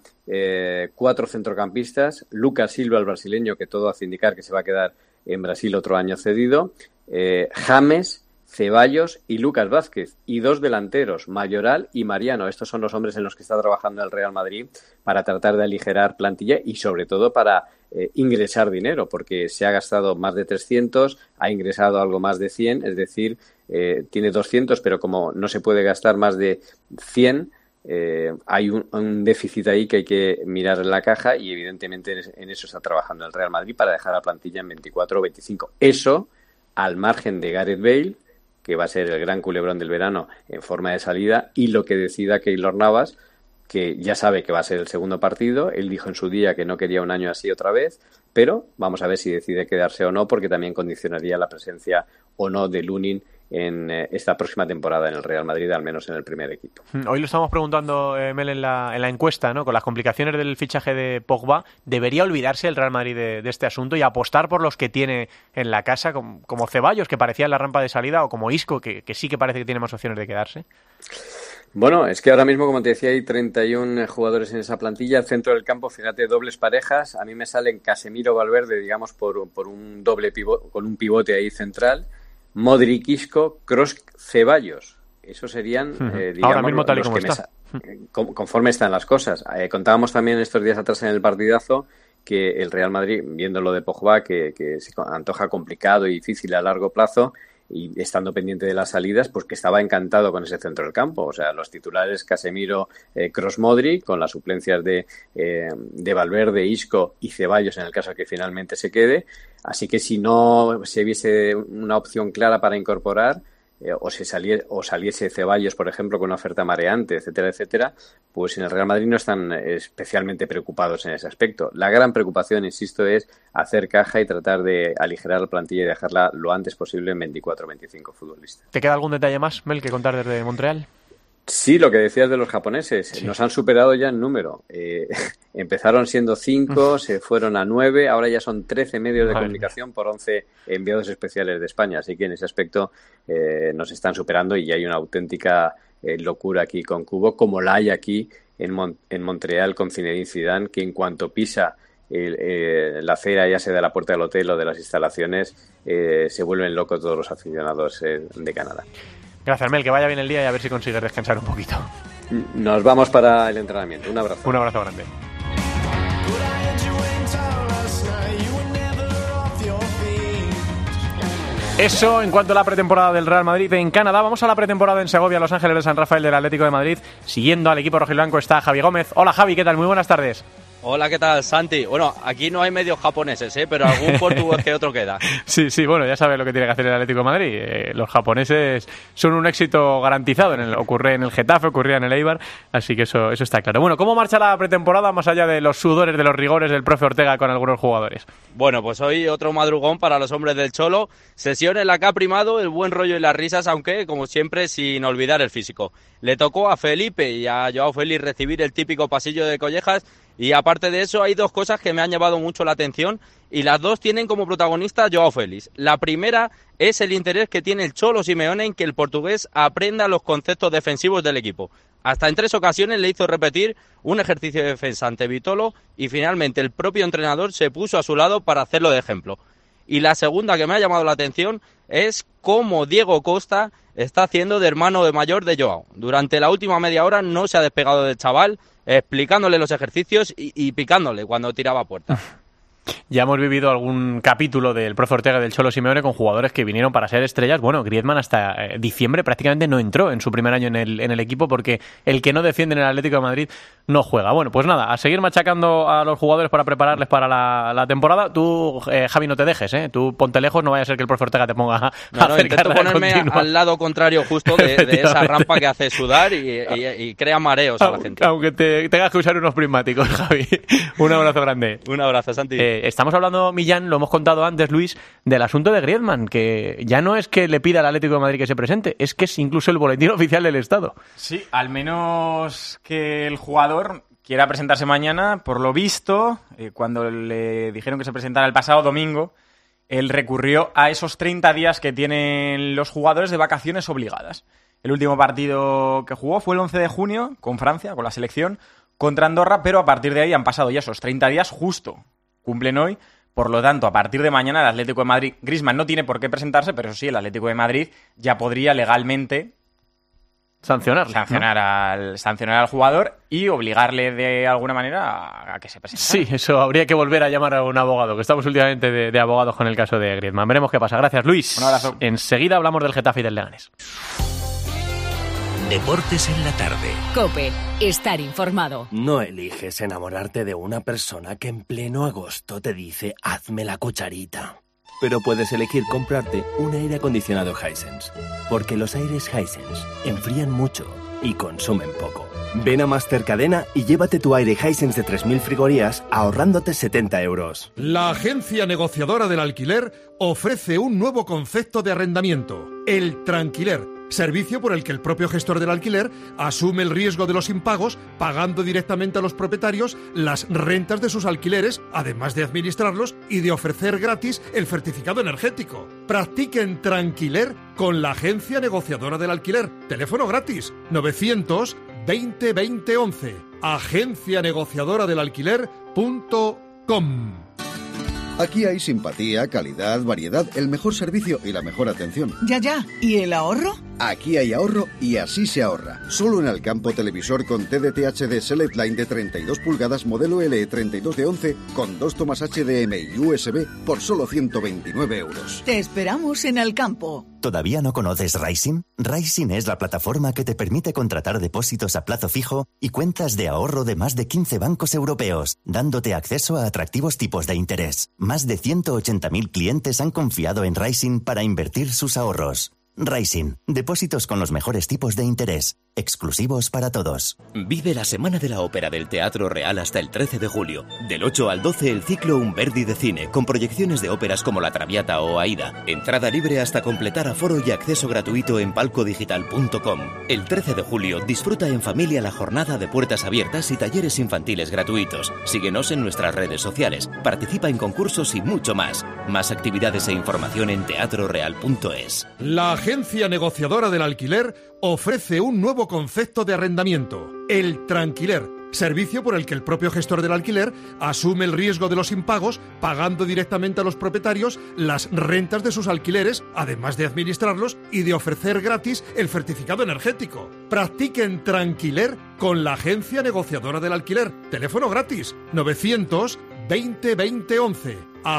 4 centrocampistas, Lucas Silva, el brasileño, que todo hace indicar que se va a quedar en Brasil otro año cedido, James, Ceballos y Lucas Vázquez, y 2 delanteros, Mayoral y Mariano. Estos son los hombres en los que está trabajando el Real Madrid para tratar de aligerar plantilla y sobre todo para ingresar dinero, porque se ha gastado más de 300, ha ingresado algo más de 100, es decir, tiene 200, pero como no se puede gastar más de 100, hay un déficit ahí que hay que mirar en la caja, y evidentemente en eso está trabajando el Real Madrid para dejar la plantilla en 24 o 25. Eso al margen de Gareth Bale, que va a ser el gran culebrón del verano en forma de salida, y lo que decida Keylor Navas, que ya sabe que va a ser el segundo partido. Él dijo en su día que no quería un año así otra vez, pero vamos a ver si decide quedarse o no, porque también condicionaría la presencia o no de Lunin en esta próxima temporada en el Real Madrid, al menos en el primer equipo. Hoy lo estamos preguntando, Mel, en la encuesta, ¿no? Con las complicaciones del fichaje de Pogba, ¿debería olvidarse el Real Madrid de este asunto y apostar por los que tiene en la casa, como Ceballos, que parecía en la rampa de salida, o como Isco, que sí que parece que tiene más opciones de quedarse? Bueno, es que ahora mismo, como te decía, hay 31 jugadores en esa plantilla. El centro del campo, fíjate, dobles parejas. A mí me salen Casemiro, Valverde, digamos, por un doble pivote, con un pivote ahí central. Modric, Isco, Kroos, Ceballos. Esos serían, digamos, ahora mismo tal y como está. Conforme están las cosas. Contábamos también estos días atrás en el partidazo que el Real Madrid, viendo lo de Pogba, que se antoja complicado y difícil a largo plazo, y estando pendiente de las salidas, pues que estaba encantado con ese centro del campo. O sea, los titulares Casemiro, Kroos, Modric, con las suplencias de Valverde, Isco y Ceballos en el caso de que finalmente se quede. Así que si no se viese una opción clara para incorporar, o saliese Ceballos, por ejemplo, con una oferta mareante, etcétera, etcétera, pues en el Real Madrid no están especialmente preocupados en ese aspecto. La gran preocupación, insisto, es hacer caja y tratar de aligerar la plantilla y dejarla lo antes posible en 24 o 25 futbolistas. ¿Te queda algún detalle más, Mel, que contar desde Montreal? Sí, lo que decías de los japoneses, sí. Nos han superado ya en número. Empezaron siendo 5, se fueron a 9, ahora ya son 13 medios de comunicación por 11 enviados especiales de España. Así que en ese aspecto nos están superando, y hay una auténtica locura aquí con Kubo, como la hay aquí en Montreal con Zinedine Zidane, que en cuanto pisa la acera, ya sea de la puerta del hotel o de las instalaciones, se vuelven locos todos los aficionados de Canadá. Gracias, Mel, que vaya bien el día y a ver si consigues descansar un poquito. Nos vamos para el entrenamiento. Un abrazo. Un abrazo grande. Eso en cuanto a la pretemporada del Real Madrid en Canadá. Vamos a la pretemporada en Segovia, Los Ángeles de San Rafael del Atlético de Madrid. Siguiendo al equipo rojiblanco está Javi Gómez. Hola, Javi, ¿qué tal? Muy buenas tardes. Hola, ¿qué tal, Santi? Bueno, aquí no hay medios japoneses, pero algún portugués que otro queda. Sí, bueno, ya sabes lo que tiene que hacer el Atlético de Madrid. Los japoneses son un éxito garantizado. Ocurre en el Getafe, ocurría en el Eibar, así que eso está claro. Bueno, ¿cómo marcha la pretemporada más allá de los sudores, de los rigores del profe Ortega con algunos jugadores? Bueno, pues hoy otro madrugón para los hombres del Cholo. Sesión en la que ha primado el buen rollo y las risas, aunque, como siempre, sin olvidar el físico. Le tocó a Felipe y a Joao Félix recibir el típico pasillo de collejas. Y aparte de eso, hay dos cosas que me han llamado mucho la atención, y las dos tienen como protagonista a Joao Félix. La primera es el interés que tiene el Cholo Simeone en que el portugués aprenda los conceptos defensivos del equipo. Hasta en 3 ocasiones le hizo repetir un ejercicio de defensa ante Vitolo, y finalmente el propio entrenador se puso a su lado para hacerlo de ejemplo. Y la segunda que me ha llamado la atención es cómo Diego Costa está haciendo de hermano de mayor de Joao. Durante la última media hora no se ha despegado del chaval, explicándole los ejercicios y picándole cuando tiraba a puerta. Ya hemos vivido algún capítulo del profe Ortega del Cholo Simeone con jugadores que vinieron para ser estrellas. Bueno, Griezmann hasta diciembre prácticamente no entró en su primer año en el equipo, porque el que no defiende en el Atlético de Madrid no juega. Bueno, pues nada, a seguir machacando a los jugadores para prepararles para la temporada. Tú, Javi, no te dejes, tú ponte lejos, no vaya a ser que el profe Ortega te ponga a hacer intento ponerme al lado contrario justo de esa rampa que hace sudar y crea mareos a la gente. Aunque tengas que usar unos prismáticos, Javi. Un abrazo grande. Un abrazo, Santi. Estamos hablando, Millán, lo hemos contado antes, Luis, del asunto de Griezmann, que ya no es que le pida al Atlético de Madrid que se presente, es que es incluso el boletín oficial del Estado. Sí, al menos que el jugador quiera presentarse mañana. Por lo visto, cuando le dijeron que se presentara el pasado domingo, él recurrió a esos 30 días que tienen los jugadores de vacaciones obligadas. El último partido que jugó fue el 11 de junio con Francia, con la selección, contra Andorra, pero a partir de ahí han pasado ya esos 30 días justo. Cumplen hoy, por lo tanto, a partir de mañana el Atlético de Madrid, Griezmann no tiene por qué presentarse, pero eso sí, el Atlético de Madrid ya podría legalmente sancionar al jugador y obligarle de alguna manera a que se presente. Sí, eso habría que volver a llamar a un abogado, que estamos últimamente de abogados con el caso de Griezmann. Veremos qué pasa. Gracias, Luis. Un abrazo. Enseguida hablamos del Getafe y del Leganés. Deportes en la tarde. COPE. Estar informado. No eliges enamorarte de una persona que en pleno agosto te dice hazme la cucharita. Pero puedes elegir comprarte un aire acondicionado Hisense. Porque los aires Hisense enfrían mucho y consumen poco. Ven a Master Cadena y llévate tu aire Hisense de 3.000 frigorías ahorrándote 70 euros. La agencia negociadora del alquiler ofrece un nuevo concepto de arrendamiento, el Tranquiler. Servicio por el que el propio gestor del alquiler asume el riesgo de los impagos, pagando directamente a los propietarios las rentas de sus alquileres, además de administrarlos y de ofrecer gratis el certificado energético. Practiquen Tranquiler con la agencia negociadora del alquiler. Teléfono gratis 900 20 20 11. agencianegociadoradelalquiler.com. Aquí hay simpatía, calidad, variedad, el mejor servicio y la mejor atención. Ya. ¿Y el ahorro? Aquí hay ahorro y así se ahorra. Solo en Alcampo televisor con TDT HD Select Line de 32 pulgadas modelo LE 32 de 11 con 2 tomas HDMI y USB por solo 129 euros. Te esperamos en Alcampo. ¿Todavía no conoces Rising? Rising es la plataforma que te permite contratar depósitos a plazo fijo y cuentas de ahorro de más de 15 bancos europeos, dándote acceso a atractivos tipos de interés. Más de 180.000 clientes han confiado en Rising para invertir sus ahorros. Rising, depósitos con los mejores tipos de interés, exclusivos para todos. Vive la Semana de la Ópera del Teatro Real hasta el 13 de julio. Del 8 al 12 el ciclo Un Verdi de cine, con proyecciones de óperas como La Traviata o Aida. Entrada libre hasta completar aforo y acceso gratuito en palcodigital.com. El 13 de julio disfruta en familia la jornada de puertas abiertas y talleres infantiles gratuitos. Síguenos en nuestras redes sociales, participa en concursos y mucho más. Más actividades e información en teatroreal.es. La agencia negociadora del alquiler ofrece un nuevo concepto de arrendamiento, el Tranquiler. Servicio por el que el propio gestor del alquiler asume el riesgo de los impagos, pagando directamente a los propietarios las rentas de sus alquileres, además de administrarlos y de ofrecer gratis el certificado energético. Practiquen Tranquiler con la agencia negociadora del alquiler. Teléfono gratis 900 20 20 11.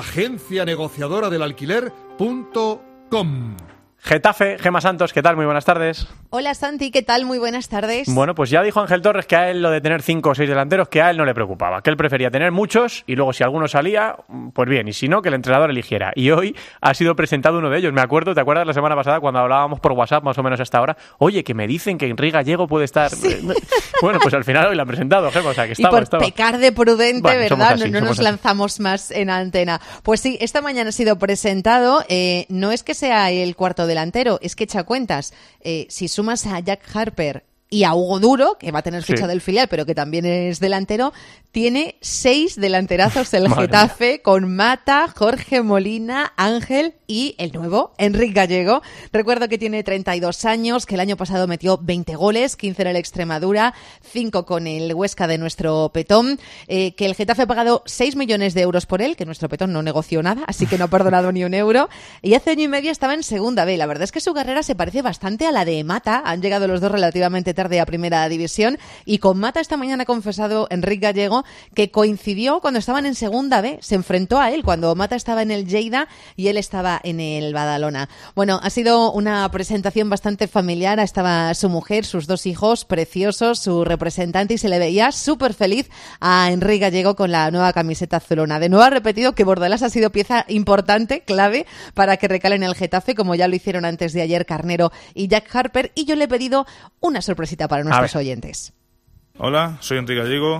agencianegociadoradelalquiler.com. Getafe, Gemma Santos, ¿qué tal? Muy buenas tardes. Hola Santi, ¿qué tal? Muy buenas tardes. Bueno, pues ya dijo Ángel Torres que a él lo de tener 5 o 6 delanteros, que a él no le preocupaba, que él prefería tener muchos y luego si alguno salía, pues bien, y si no, que el entrenador eligiera. Y hoy ha sido presentado uno de ellos. Me acuerdo, ¿te acuerdas la semana pasada cuando hablábamos por WhatsApp más o menos hasta ahora? Oye, que me dicen que Enrique Gallego puede estar... Sí. Bueno, pues al final hoy lo han presentado, Gemma, o sea, que estaba... Y por pecar de prudente, bueno, ¿verdad? Así, no nos lanzamos más en antena. Pues sí, esta mañana ha sido presentado, no es que sea el cuarto delantero, es que echa cuentas. Si sumas a Jack Harper y a Hugo Duro, que va a tener ficha del filial, pero que también es delantero, tiene 6 delanterazos el Getafe, con Mata, Jorge Molina, Ángel y el nuevo, Enrique Gallego. Recuerdo que tiene 32 años, que el año pasado metió 20 goles, 15 en el Extremadura, 5 con el Huesca de nuestro Petón, que el Getafe ha pagado 6 millones de euros por él, que nuestro Petón no negoció nada, así que no ha perdonado ni un euro, y hace año y medio estaba en segunda B. La verdad es que su carrera se parece bastante a la de Mata, han llegado los dos relativamente tarde a primera división, y con Mata esta mañana ha confesado Enrique Gallego que coincidió cuando estaban en segunda B, se enfrentó a él cuando Mata estaba en el Lleida y él estaba en el Badalona. Bueno, ha sido una presentación bastante familiar, estaba su mujer, sus 2 hijos preciosos, su representante, y se le veía súper feliz a Enrique Gallego con la nueva camiseta azulona. De nuevo ha repetido que Bordalás ha sido pieza importante, clave, para que recale en el Getafe, como ya lo hicieron antes de ayer Carnero y Jack Harper, y yo le he pedido una sorpresita para nuestros oyentes. Hola, soy Enrique Gallego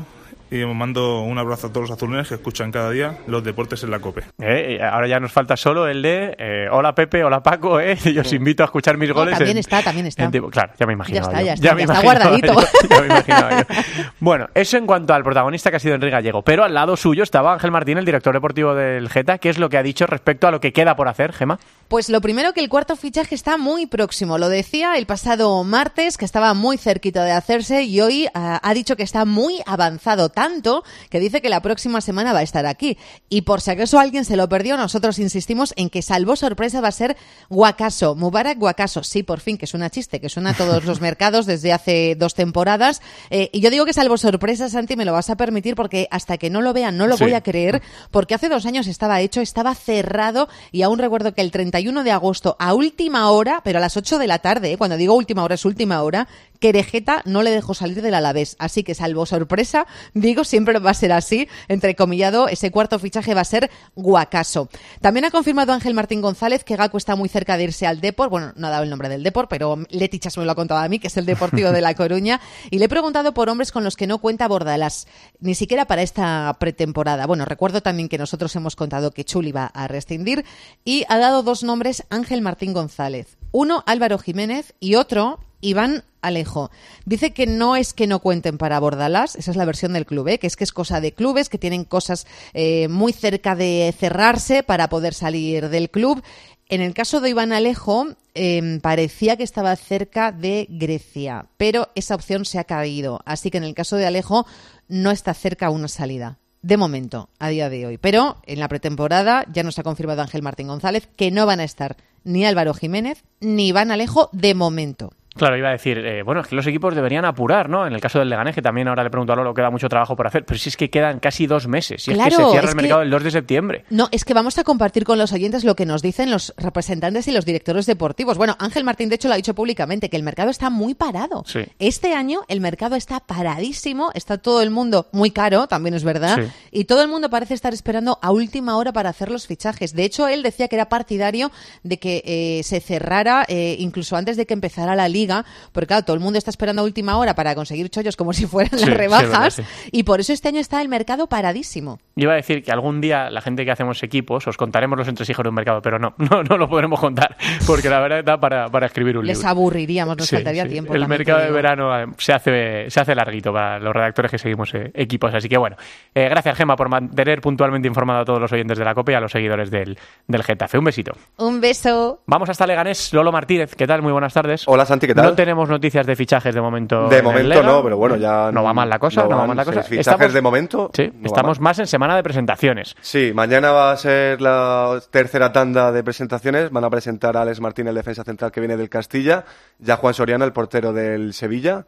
y os mando un abrazo a todos los azuleros que escuchan cada día los deportes en la COPE. Ahora ya nos falta solo el de hola Pepe, hola Paco, y os invito a escuchar mis goles. También está. Claro, ya me imaginaba. Ya está guardadito. Ya me imaginaba yo. Bueno, eso en cuanto al protagonista que ha sido Enrique Gallego, pero al lado suyo estaba Ángel Martín, el director deportivo del Geta. ¿Qué es lo que ha dicho respecto a lo que queda por hacer, Gemma? Pues lo primero, que el cuarto fichaje está muy próximo. Lo decía el pasado martes, que estaba muy cerquita de hacerse, y hoy ha dicho que está muy avanzado, tanto que dice que la próxima semana va a estar aquí. Y por si acaso alguien se lo perdió, nosotros insistimos en que salvo sorpresa va a ser Guacaso, Mubarak Guacaso. Sí, por fin, que suena chiste, que suena a todos los mercados desde hace 2 temporadas. Y yo digo que salvo sorpresa, Santi, me lo vas a permitir, porque hasta que no lo vean no lo voy a creer, porque hace 2 años estaba hecho, estaba cerrado, y aún recuerdo que el 31 de agosto, a última hora, pero a las 8 de la tarde, cuando digo última hora es última hora, Querejeta no le dejó salir del Alavés. Así que salvo sorpresa, digo, siempre va a ser así, entrecomillado, ese cuarto fichaje va a ser Guacaso. También ha confirmado Ángel Martín González que Gaku está muy cerca de irse al Depor. Bueno, no ha dado el nombre del Depor, pero Leti Chas me lo ha contado a mí, que es el Deportivo de La Coruña. Y le he preguntado por hombres con los que no cuenta Bordalás, ni siquiera para esta pretemporada. Bueno, recuerdo también que nosotros hemos contado que Chuli va a rescindir, y ha dado 2 nombres Ángel Martín González. Uno, Álvaro Jiménez, y otro, Iván Alejo. Dice que no es que no cuenten para Bordalás, esa es la versión del club, que es cosa de clubes, que tienen cosas muy cerca de cerrarse para poder salir del club. En el caso de Iván Alejo, parecía que estaba cerca de Grecia, pero esa opción se ha caído. Así que en el caso de Alejo no está cerca una salida. De momento, a día de hoy. Pero en la pretemporada ya nos ha confirmado Ángel Martín González que no van a estar ni Álvaro Jiménez ni Iván Alejo de momento. Claro, iba a decir, bueno, es que los equipos deberían apurar, ¿no? En el caso del Leganés, que también ahora le pregunto a Lolo, queda mucho trabajo por hacer, pero si es que quedan casi 2 meses, y claro, es que se cierra el mercado el 2 de septiembre. No, es que vamos a compartir con los oyentes lo que nos dicen los representantes y los directores deportivos. Bueno, Ángel Martín, de hecho, lo ha dicho públicamente, que el mercado está muy parado. Sí. Este año el mercado está paradísimo, está todo el mundo muy caro, también es verdad, Sí. y todo el mundo parece estar esperando a última hora para hacer los fichajes. De hecho, él decía que era partidario de que se cerrara incluso antes de que empezara la Liga, porque claro, todo el mundo está esperando a última hora para conseguir chollos como si fueran las rebajas, sí. Y por eso este año está el mercado paradísimo. Iba a decir que algún día la gente que hacemos equipos os contaremos los entresijos de un mercado, pero no lo podremos contar, porque la verdad da para escribir un libro. Les aburriríamos, nos faltaría sí. tiempo. El mercado de verano se hace larguito para los redactores que seguimos equipos, así que bueno. Gracias, Gemma, por mantener puntualmente informado a todos los oyentes de la COPE y a los seguidores del Getafe. Un besito. Un beso. Vamos hasta Leganés. Lolo Martínez, ¿qué tal? Muy buenas tardes. Hola, Santi, ¿qué tal? No tenemos noticias de fichajes de momento. De momento no, pero bueno, ya no va mal la cosa. Fichajes de momento. Sí, estamos más en semana de presentaciones. Sí, mañana va a ser la tercera tanda de presentaciones. Van a presentar a Alex Martín, el defensa central que viene del Castilla, y a Juan Soriano, el portero del Sevilla.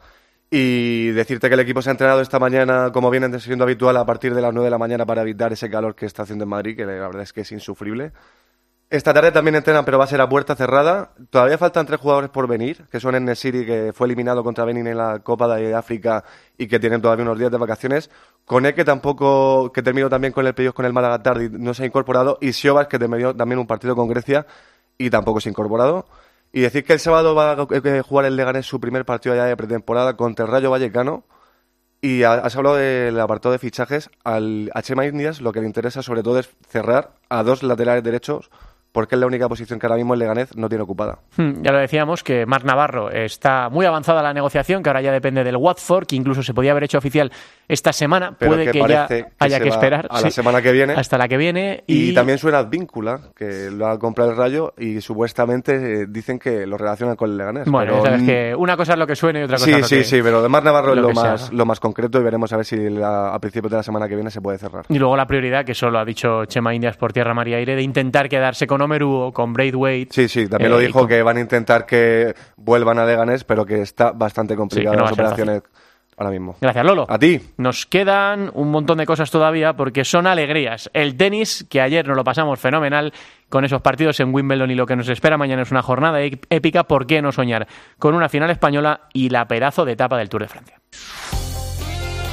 Y decirte que el equipo se ha entrenado esta mañana, como viene siendo habitual, a partir de las 9 de la mañana para evitar ese calor que está haciendo en Madrid, que la verdad es que es insufrible. Esta tarde también entrenan, pero va a ser a puerta cerrada. Todavía faltan 3 jugadores por venir, que son En-Nesyri, que fue eliminado contra Benin en la Copa de África y que tienen todavía unos días de vacaciones. Koné, que terminó también con el pedido con el Málaga tarde y no se ha incorporado. Y Siobas, que terminó también un partido con Grecia y tampoco se ha incorporado. Y decir que el sábado va a jugar el Leganés su primer partido ya de pretemporada contra el Rayo Vallecano. Y has hablado del apartado de fichajes. A Chema Indias lo que le interesa sobre todo es cerrar a 2 laterales derechos, porque es la única posición que ahora mismo el Leganés no tiene ocupada. Ya lo decíamos, que Marc Navarro está muy avanzada la negociación, que ahora ya depende del Watford, que incluso se podía haber hecho oficial esta semana. Pero puede que ya haya que esperar a la semana que viene. Hasta la que viene. Y también suena Advíncula, que lo ha comprado el Rayo, y supuestamente dicen que lo relacionan con el Leganés. Bueno, pero sabes que una cosa es lo que suene y otra cosa es lo que... Sí, pero de Marc Navarro lo es lo más concreto, y veremos a ver si a principios de la semana que viene se puede cerrar. Y luego la prioridad, que solo ha dicho Chema Indias por tierra, mar y aire, de intentar quedarse con Omeru o con Braithwaite. Sí, también lo dijo, que van a intentar que vuelvan a Leganés, pero que está bastante complicado las operaciones ahora mismo. Gracias, Lolo. A ti. Nos quedan un montón de cosas todavía, porque son alegrías. El tenis, que ayer nos lo pasamos fenomenal con esos partidos en Wimbledon, y lo que nos espera mañana es una jornada épica. ¿Por qué no soñar con una final española y la pedazo de etapa del Tour de Francia?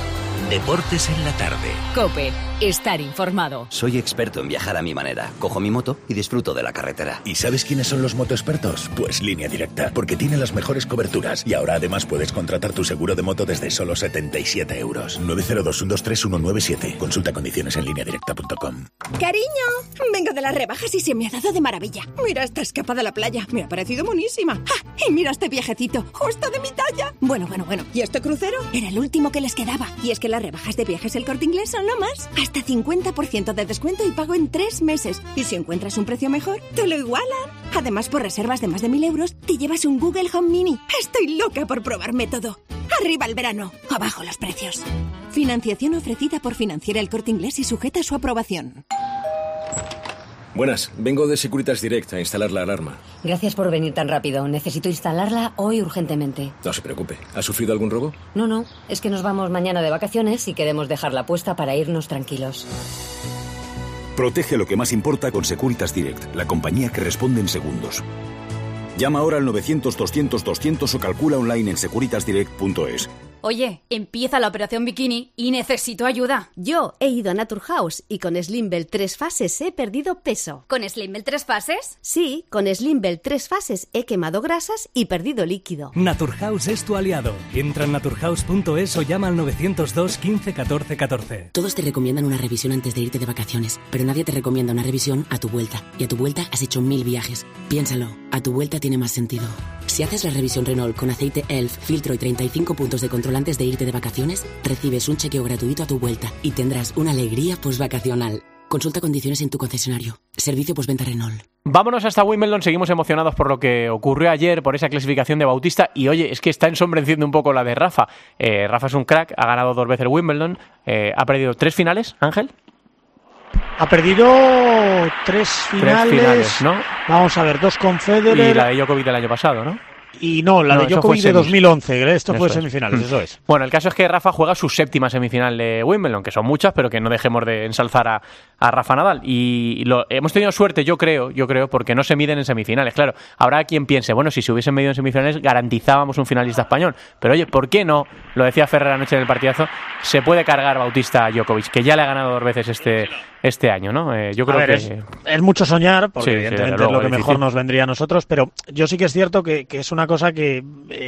Deportes en la tarde. COPE. Estar informado. Soy experto en viajar a mi manera. Cojo mi moto y disfruto de la carretera. ¿Y sabes quiénes son los motoexpertos? Pues Línea Directa, porque tienen las mejores coberturas. Y ahora además puedes contratar tu seguro de moto desde solo 77 euros. 902-123-197. Consulta condiciones en lineadirecta.com. Cariño, vengo de las rebajas y se me ha dado de maravilla. Mira esta escapada a la playa, me ha parecido monísima. ¡Ah! Y mira este viajecito, justo de mi talla. Bueno. ¿Y este crucero? Era el último que les quedaba. Y es que las rebajas de Viajes El Corte Inglés son lo más. Hasta 50% de descuento y pago en 3 meses. Y si encuentras un precio mejor, te lo igualan. Además, por reservas de más de 1.000 euros, te llevas un Google Home Mini. Estoy loca por probarme todo. ¡Arriba el verano! ¡Abajo los precios! Financiación ofrecida por Financiera El Corte Inglés y sujeta a su aprobación. Buenas, vengo de Securitas Direct a instalar la alarma. Gracias por venir tan rápido. Necesito instalarla hoy urgentemente. No se preocupe. ¿Ha sufrido algún robo? No. Es que nos vamos mañana de vacaciones y queremos dejarla puesta para irnos tranquilos. Protege lo que más importa con Securitas Direct, la compañía que responde en segundos. Llama ahora al 900-200-200 o calcula online en securitasdirect.es. Oye, empieza la operación bikini y necesito ayuda. Yo he ido a Naturhaus y con Slimbell 3 fases he perdido peso. ¿Con Slimbell 3 fases? Sí, con Slimbell 3 fases he quemado grasas y perdido líquido. Naturhaus es tu aliado. Entra en naturhaus.es o llama al 902 15 14 14. Todos te recomiendan una revisión antes de irte de vacaciones, pero nadie te recomienda una revisión a tu vuelta. Y a tu vuelta has hecho 1000 viajes. Piénsalo, a tu vuelta tiene más sentido. Si haces la revisión Renault con aceite ELF, filtro y 35 puntos de control antes de irte de vacaciones, recibes un chequeo gratuito a tu vuelta y tendrás una alegría posvacacional. Consulta condiciones en tu concesionario. Servicio postventa Renault. Vámonos hasta Wimbledon. Seguimos emocionados por lo que ocurrió ayer, por esa clasificación de Bautista. Y oye, es que está ensombreciendo un poco la de Rafa. Rafa es un crack, ha ganado 2 veces Wimbledon. Ha perdido 3 finales, Ángel. Ha perdido 3 finales, ¿no? Vamos a ver, 2 con Federer. Y la de Djokovic del año pasado, ¿no? Y no, la de Djokovic de 2011, esto fue semifinales, eso es. Bueno, el caso es que Rafa juega su 7ª semifinal de Wimbledon, que son muchas, pero que no dejemos de ensalzar a Rafa Nadal. Y hemos tenido suerte, yo creo, porque no se miden en semifinales. Claro, habrá quien piense, bueno, si se hubiesen medido en semifinales garantizábamos un finalista español. Pero oye, ¿por qué no? Lo decía Ferrer anoche en el partidazo, se puede cargar Bautista a Djokovic, que ya le ha ganado 2 veces este año, ¿no? Yo creo que es mucho soñar, porque sí, evidentemente es lo que mejor nos vendría a nosotros, pero yo sí que es cierto que es una cosa que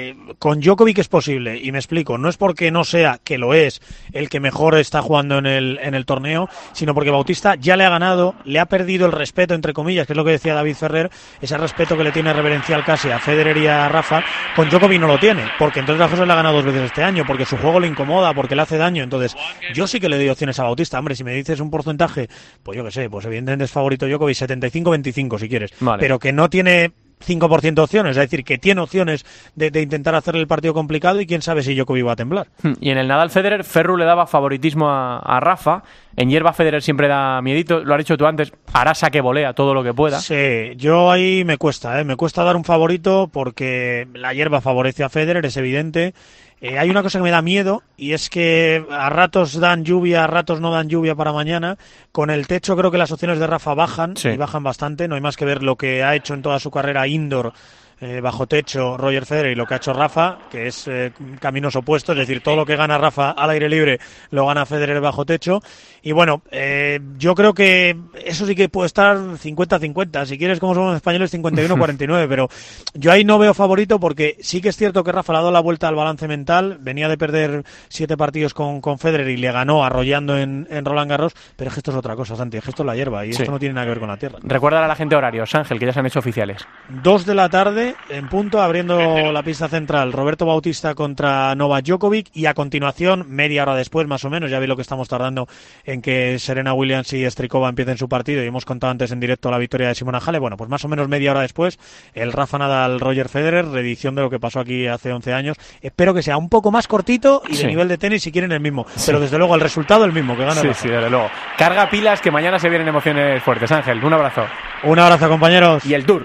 con Djokovic es posible, y me explico, no es porque no sea, que lo es, el que mejor está jugando en el torneo, sino porque Bautista ya le ha ganado, le ha perdido el respeto, entre comillas, que es lo que decía David Ferrer, ese respeto que le tiene reverencial casi a Federer y a Rafa, con Djokovic no lo tiene, porque entonces las cosas le ha ganado 2 veces este año, porque su juego le incomoda, porque le hace daño. Entonces yo sí que le doy opciones a Bautista. Hombre, si me dices un porcentaje, pues yo que sé, pues evidentemente es favorito Djokovic, 75-25 si quieres, vale. Pero que no tiene 5% de opciones, es decir, que tiene opciones de intentar hacerle el partido complicado, y quién sabe si Djokovic va a temblar. Y en el Nadal-Federer, Ferru le daba favoritismo a Rafa. En hierba Federer siempre da miedito, lo has dicho tú antes, hará saque volea todo lo que pueda. Sí, yo ahí me cuesta dar un favorito, porque la hierba favorece a Federer, es evidente. Hay una cosa que me da miedo, y es que a ratos dan lluvia, a ratos no dan lluvia para mañana. Con el techo creo que las opciones de Rafa bajan, sí, y bajan bastante. No hay más que ver lo que ha hecho en toda su carrera indoor, bajo techo, Roger Federer, y lo que ha hecho Rafa, que es caminos opuestos, es decir, todo lo que gana Rafa al aire libre lo gana Federer bajo techo. Y bueno, yo creo que eso sí que puede estar 50-50, si quieres, como somos españoles, 51-49, pero yo ahí no veo favorito, porque sí que es cierto que Rafa le ha dado la vuelta al balance mental, venía de perder 7 partidos con Federer y le ganó arrollando en Roland Garros, pero es que esto es otra cosa, Santi, es que esto es la hierba, y esto no tiene nada que ver con la tierra. Recuerda a la gente horarios, Ángel, que ya se han hecho oficiales. 2 de la tarde en punto, abriendo la pista central, Roberto Bautista contra Novak Djokovic, y a continuación, media hora después más o menos, ya veis lo que estamos tardando en que Serena Williams y Strikova empiecen su partido, y hemos contado antes en directo la victoria de Simona Halep. Bueno, pues más o menos media hora después, el Rafa Nadal Roger Federer, reedición de lo que pasó aquí hace 11 años. Espero que sea un poco más cortito y de nivel de tenis, si quieren, el mismo, pero desde luego el resultado el mismo, que gana Rafa. Sí, desde luego. Carga pilas, que mañana se vienen emociones fuertes. Ángel, un abrazo. Un abrazo, compañeros. Y el Tour.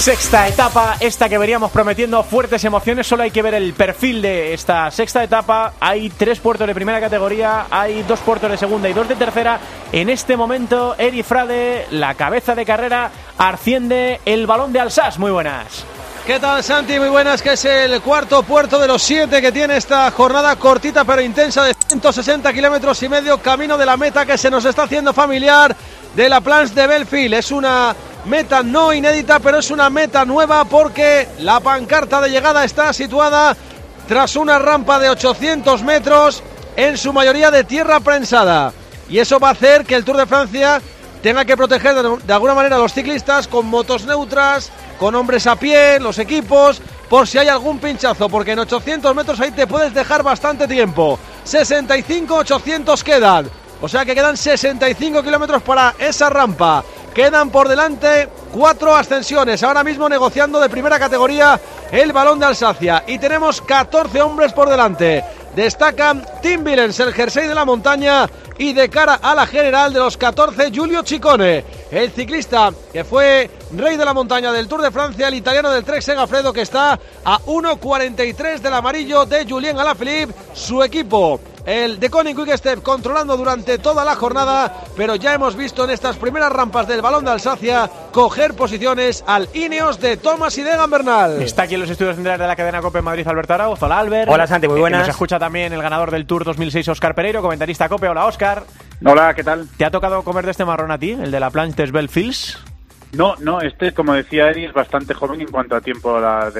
Sexta etapa, esta que veníamos prometiendo fuertes emociones. Solo hay que ver el perfil de esta sexta etapa. Hay 3 puertos de primera categoría, hay 2 puertos de segunda y 2 de tercera. En este momento, Eri Frade, la cabeza de carrera, asciende el balón de Alsace. Muy buenas. ¿Qué tal, Santi? Muy buenas, que es el cuarto puerto de los 7 que tiene esta jornada cortita pero intensa de 160 kilómetros y medio, camino de la meta que se nos está haciendo familiar, de la Planche de Belleville. Es una meta no inédita, pero es una meta nueva porque la pancarta de llegada está situada tras una rampa de 800 metros, en su mayoría de tierra prensada. Y eso va a hacer que el Tour de Francia tenga que proteger de alguna manera a los ciclistas con motos neutras, con hombres a pie, los equipos, por si hay algún pinchazo, porque en 800 metros ahí te puedes dejar bastante tiempo. 65, 800 quedan, o sea que quedan 65 kilómetros para esa rampa. Quedan por delante 4 ascensiones, ahora mismo negociando de primera categoría el balón de Alsacia, y tenemos 14 hombres por delante. Destacan Tim Willems, el jersey de la montaña, y de cara a la general de los 14, Giulio Ciccone, el ciclista que fue rey de la montaña del Tour de Francia, el italiano del Trek Segafredo, que está a 1.43 del amarillo de Julien Alaphilippe. Su equipo, el de Koenig Quick Step, controlando durante toda la jornada, pero ya hemos visto en estas primeras rampas del balón de Alsacia coger posiciones al Ineos de Thomas y de Egan Bernal. Está aquí en los estudios centrales de la cadena COPE en Madrid, Alberto Arauz. Hola, Albert. Hola, Santi, muy buenas. Nos escucha también el ganador del Tour 2006, Óscar Pereiro, comentarista COPE. Hola, Óscar. Hola, ¿qué tal? ¿Te ha tocado comer de este marrón a ti, el de la Planche des Belleville? No, como decía Eri, es bastante joven en cuanto a tiempo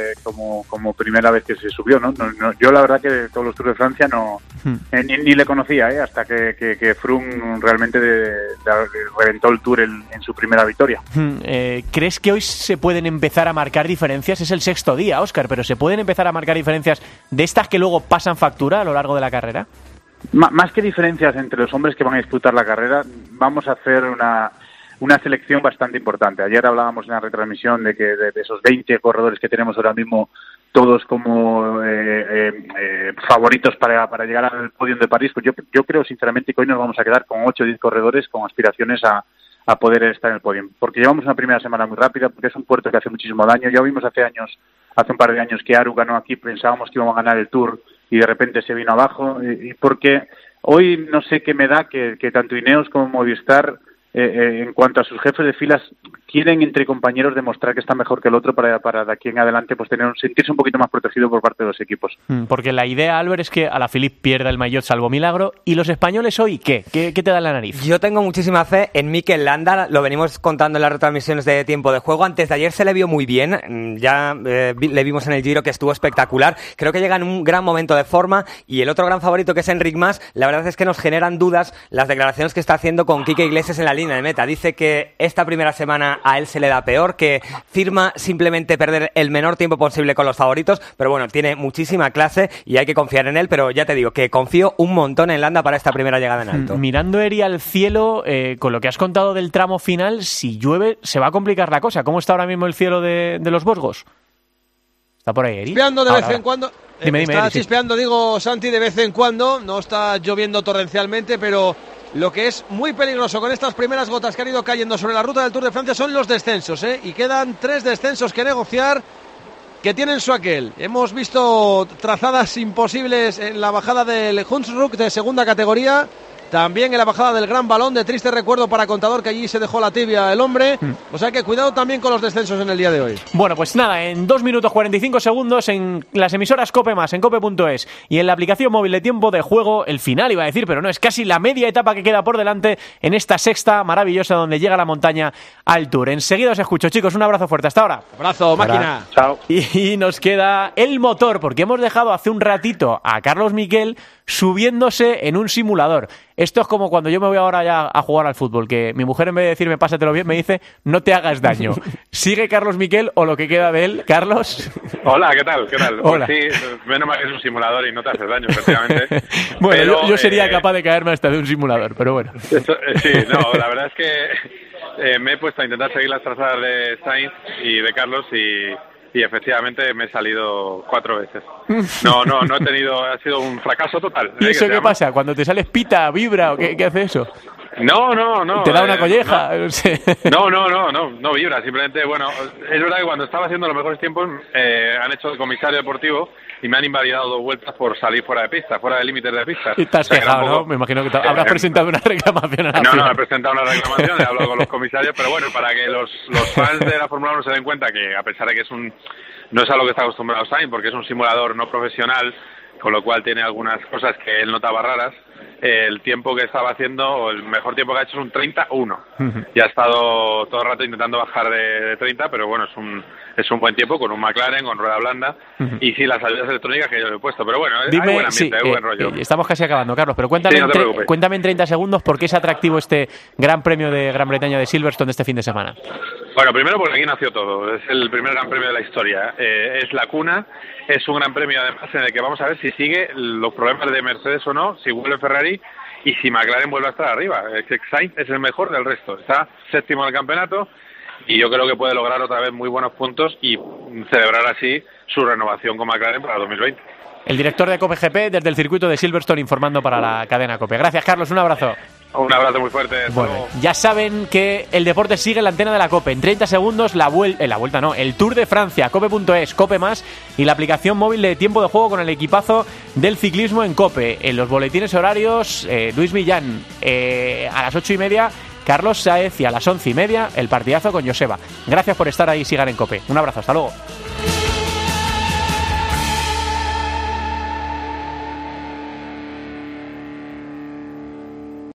como primera vez que se subió, ¿no? Yo la verdad que de todos los Tours de Francia ni le conocía, hasta que Froome realmente reventó el Tour en su primera victoria. ¿Crees que hoy se pueden empezar a marcar diferencias? Es el 6º día, Óscar, pero ¿se pueden empezar a marcar diferencias de estas que luego pasan factura a lo largo de la carrera? Más que diferencias entre los hombres que van a disputar la carrera, vamos a hacer una selección bastante importante. Ayer hablábamos en la retransmisión de que de esos 20 corredores que tenemos ahora mismo, todos como favoritos para llegar al podio de París, pues yo creo sinceramente que hoy nos vamos a quedar con 8 o 10 corredores con aspiraciones a poder estar en el podio. Porque llevamos una primera semana muy rápida, porque es un puerto que hace muchísimo daño. Ya vimos hace un par de años que Aru ganó aquí, pensábamos que íbamos a ganar el Tour y de repente se vino abajo. Y porque hoy no sé qué me da que tanto Ineos como Movistar, en cuanto a sus jefes de filas, quieren entre compañeros demostrar que está mejor que el otro para de aquí en adelante pues sentirse un poquito más protegido por parte de los equipos. Porque la idea, Albert, es que Alaphilippe pierda el maillot salvo milagro. ¿Y los españoles hoy qué? ¿Qué te da en la nariz? Yo tengo muchísima fe en Mikel Landa, lo venimos contando en las retransmisiones de Tiempo de Juego. Antes de ayer se le vio muy bien, ya le vimos en el Giro que estuvo espectacular. Creo que llega en un gran momento de forma, y el otro gran favorito, que es Enric Mas, la verdad es que nos generan dudas las declaraciones que está haciendo con Quique Iglesias en la línea de meta. Dice que esta primera semana a él se le da peor, que firma simplemente perder el menor tiempo posible con los favoritos, pero bueno, tiene muchísima clase y hay que confiar en él, pero ya te digo que confío un montón en Landa para esta primera llegada en alto. Mirando, Eri, al cielo, con lo que has contado del tramo final, si llueve se va a complicar la cosa. ¿Cómo está ahora mismo el cielo de los Vosgos? ¿Está por ahí, Eri? Chispeando de vez en cuando. Dime, está Eri, chispeando, digo, Santi, de vez en cuando. No está lloviendo torrencialmente, pero lo que es muy peligroso con estas primeras gotas que han ido cayendo sobre la ruta del Tour de Francia son los descensos, y quedan 3 descensos que negociar, que tienen su aquel. Hemos visto trazadas imposibles en la bajada del Hunsrück de segunda categoría, también en la bajada del Gran Balón, de triste recuerdo para Contador, que allí se dejó la tibia el hombre. O sea que cuidado también con los descensos en el día de hoy. Bueno, pues nada, en 2 minutos 45 segundos en las emisoras COPE+, en cope.es y en la aplicación móvil de Tiempo de Juego, el final iba a decir, pero no, es casi la media etapa que queda por delante en esta sexta maravillosa donde llega la montaña al Tour. Enseguida os escucho, chicos, un abrazo fuerte, hasta ahora. Abrazo, máquina. Chao. Y nos queda el motor, porque hemos dejado hace un ratito a Carlos Miquel subiéndose en un simulador. Esto es como cuando yo me voy ahora ya a jugar al fútbol, que mi mujer, en vez de decirme pásatelo bien, me dice no te hagas daño. ¿Sigue Carlos Miquel o lo que queda de él? Carlos. Hola, ¿qué tal? Hola. Pues sí, menos mal que es un simulador y no te haces daño, efectivamente. Bueno, pero, yo sería capaz de caerme hasta de un simulador, pero bueno. Sí, no, la verdad es que me he puesto a intentar seguir las trazadas de Sainz y de Carlos y efectivamente me he salido 4 veces. No he tenido, ha sido un fracaso total. ¿Y eso qué pasa? ¿Cuando te sales pita, vibra o qué hace eso? No. ¿Te da una colleja? No vibra. Simplemente, bueno, es verdad que cuando estaba haciendo los mejores tiempos han hecho el comisario deportivo y me han invalidado 2 vueltas por salir fuera de pista, fuera de límites de pista. Y te has quejado, ¿no? Me imagino que habrás presentado una reclamación a la No, he presentado una reclamación, he hablado con los comisarios, pero bueno, para que los fans de la Fórmula 1 se den cuenta que, a pesar de que no es a lo que está acostumbrado Sainz, porque es un simulador no profesional, con lo cual tiene algunas cosas que él notaba raras, el tiempo que estaba haciendo, o el mejor tiempo que ha hecho es un 30-1. Y ha estado todo el rato intentando bajar de 30, pero bueno, es un buen tiempo, con un McLaren, con rueda blanda, y sí, las ayudas electrónicas que yo le he puesto. Pero bueno, hay buen ambiente, hay buen rollo. Estamos casi acabando, Carlos, pero cuéntame en 30 segundos por qué es atractivo este Gran Premio de Gran Bretaña de Silverstone este fin de semana. Bueno, primero porque aquí nació todo, es el primer Gran Premio de la historia, es la cuna, es un Gran Premio además en el que vamos a ver si sigue los problemas de Mercedes o no, si vuelve Ferrari y si McLaren vuelve a estar arriba. Sainz es el mejor del resto, está 7º en el campeonato y yo creo que puede lograr otra vez muy buenos puntos y celebrar así su renovación con McLaren para 2020. El director de COPE GP desde el circuito de Silverstone informando para la cadena COPE. Gracias, Carlos, un abrazo. Un abrazo muy fuerte. Bueno, ya saben que el deporte sigue en la antena de la COPE. En 30 segundos el Tour de Francia, cope.es, COPE+, y la aplicación móvil de tiempo de juego con el equipazo del ciclismo en COPE. En los boletines horarios, Luis Millán a las 8:30, Carlos Sáez, y a las 11:30 el partidazo con Joseba. Gracias por estar ahí, sigan en COPE. Un abrazo, hasta luego.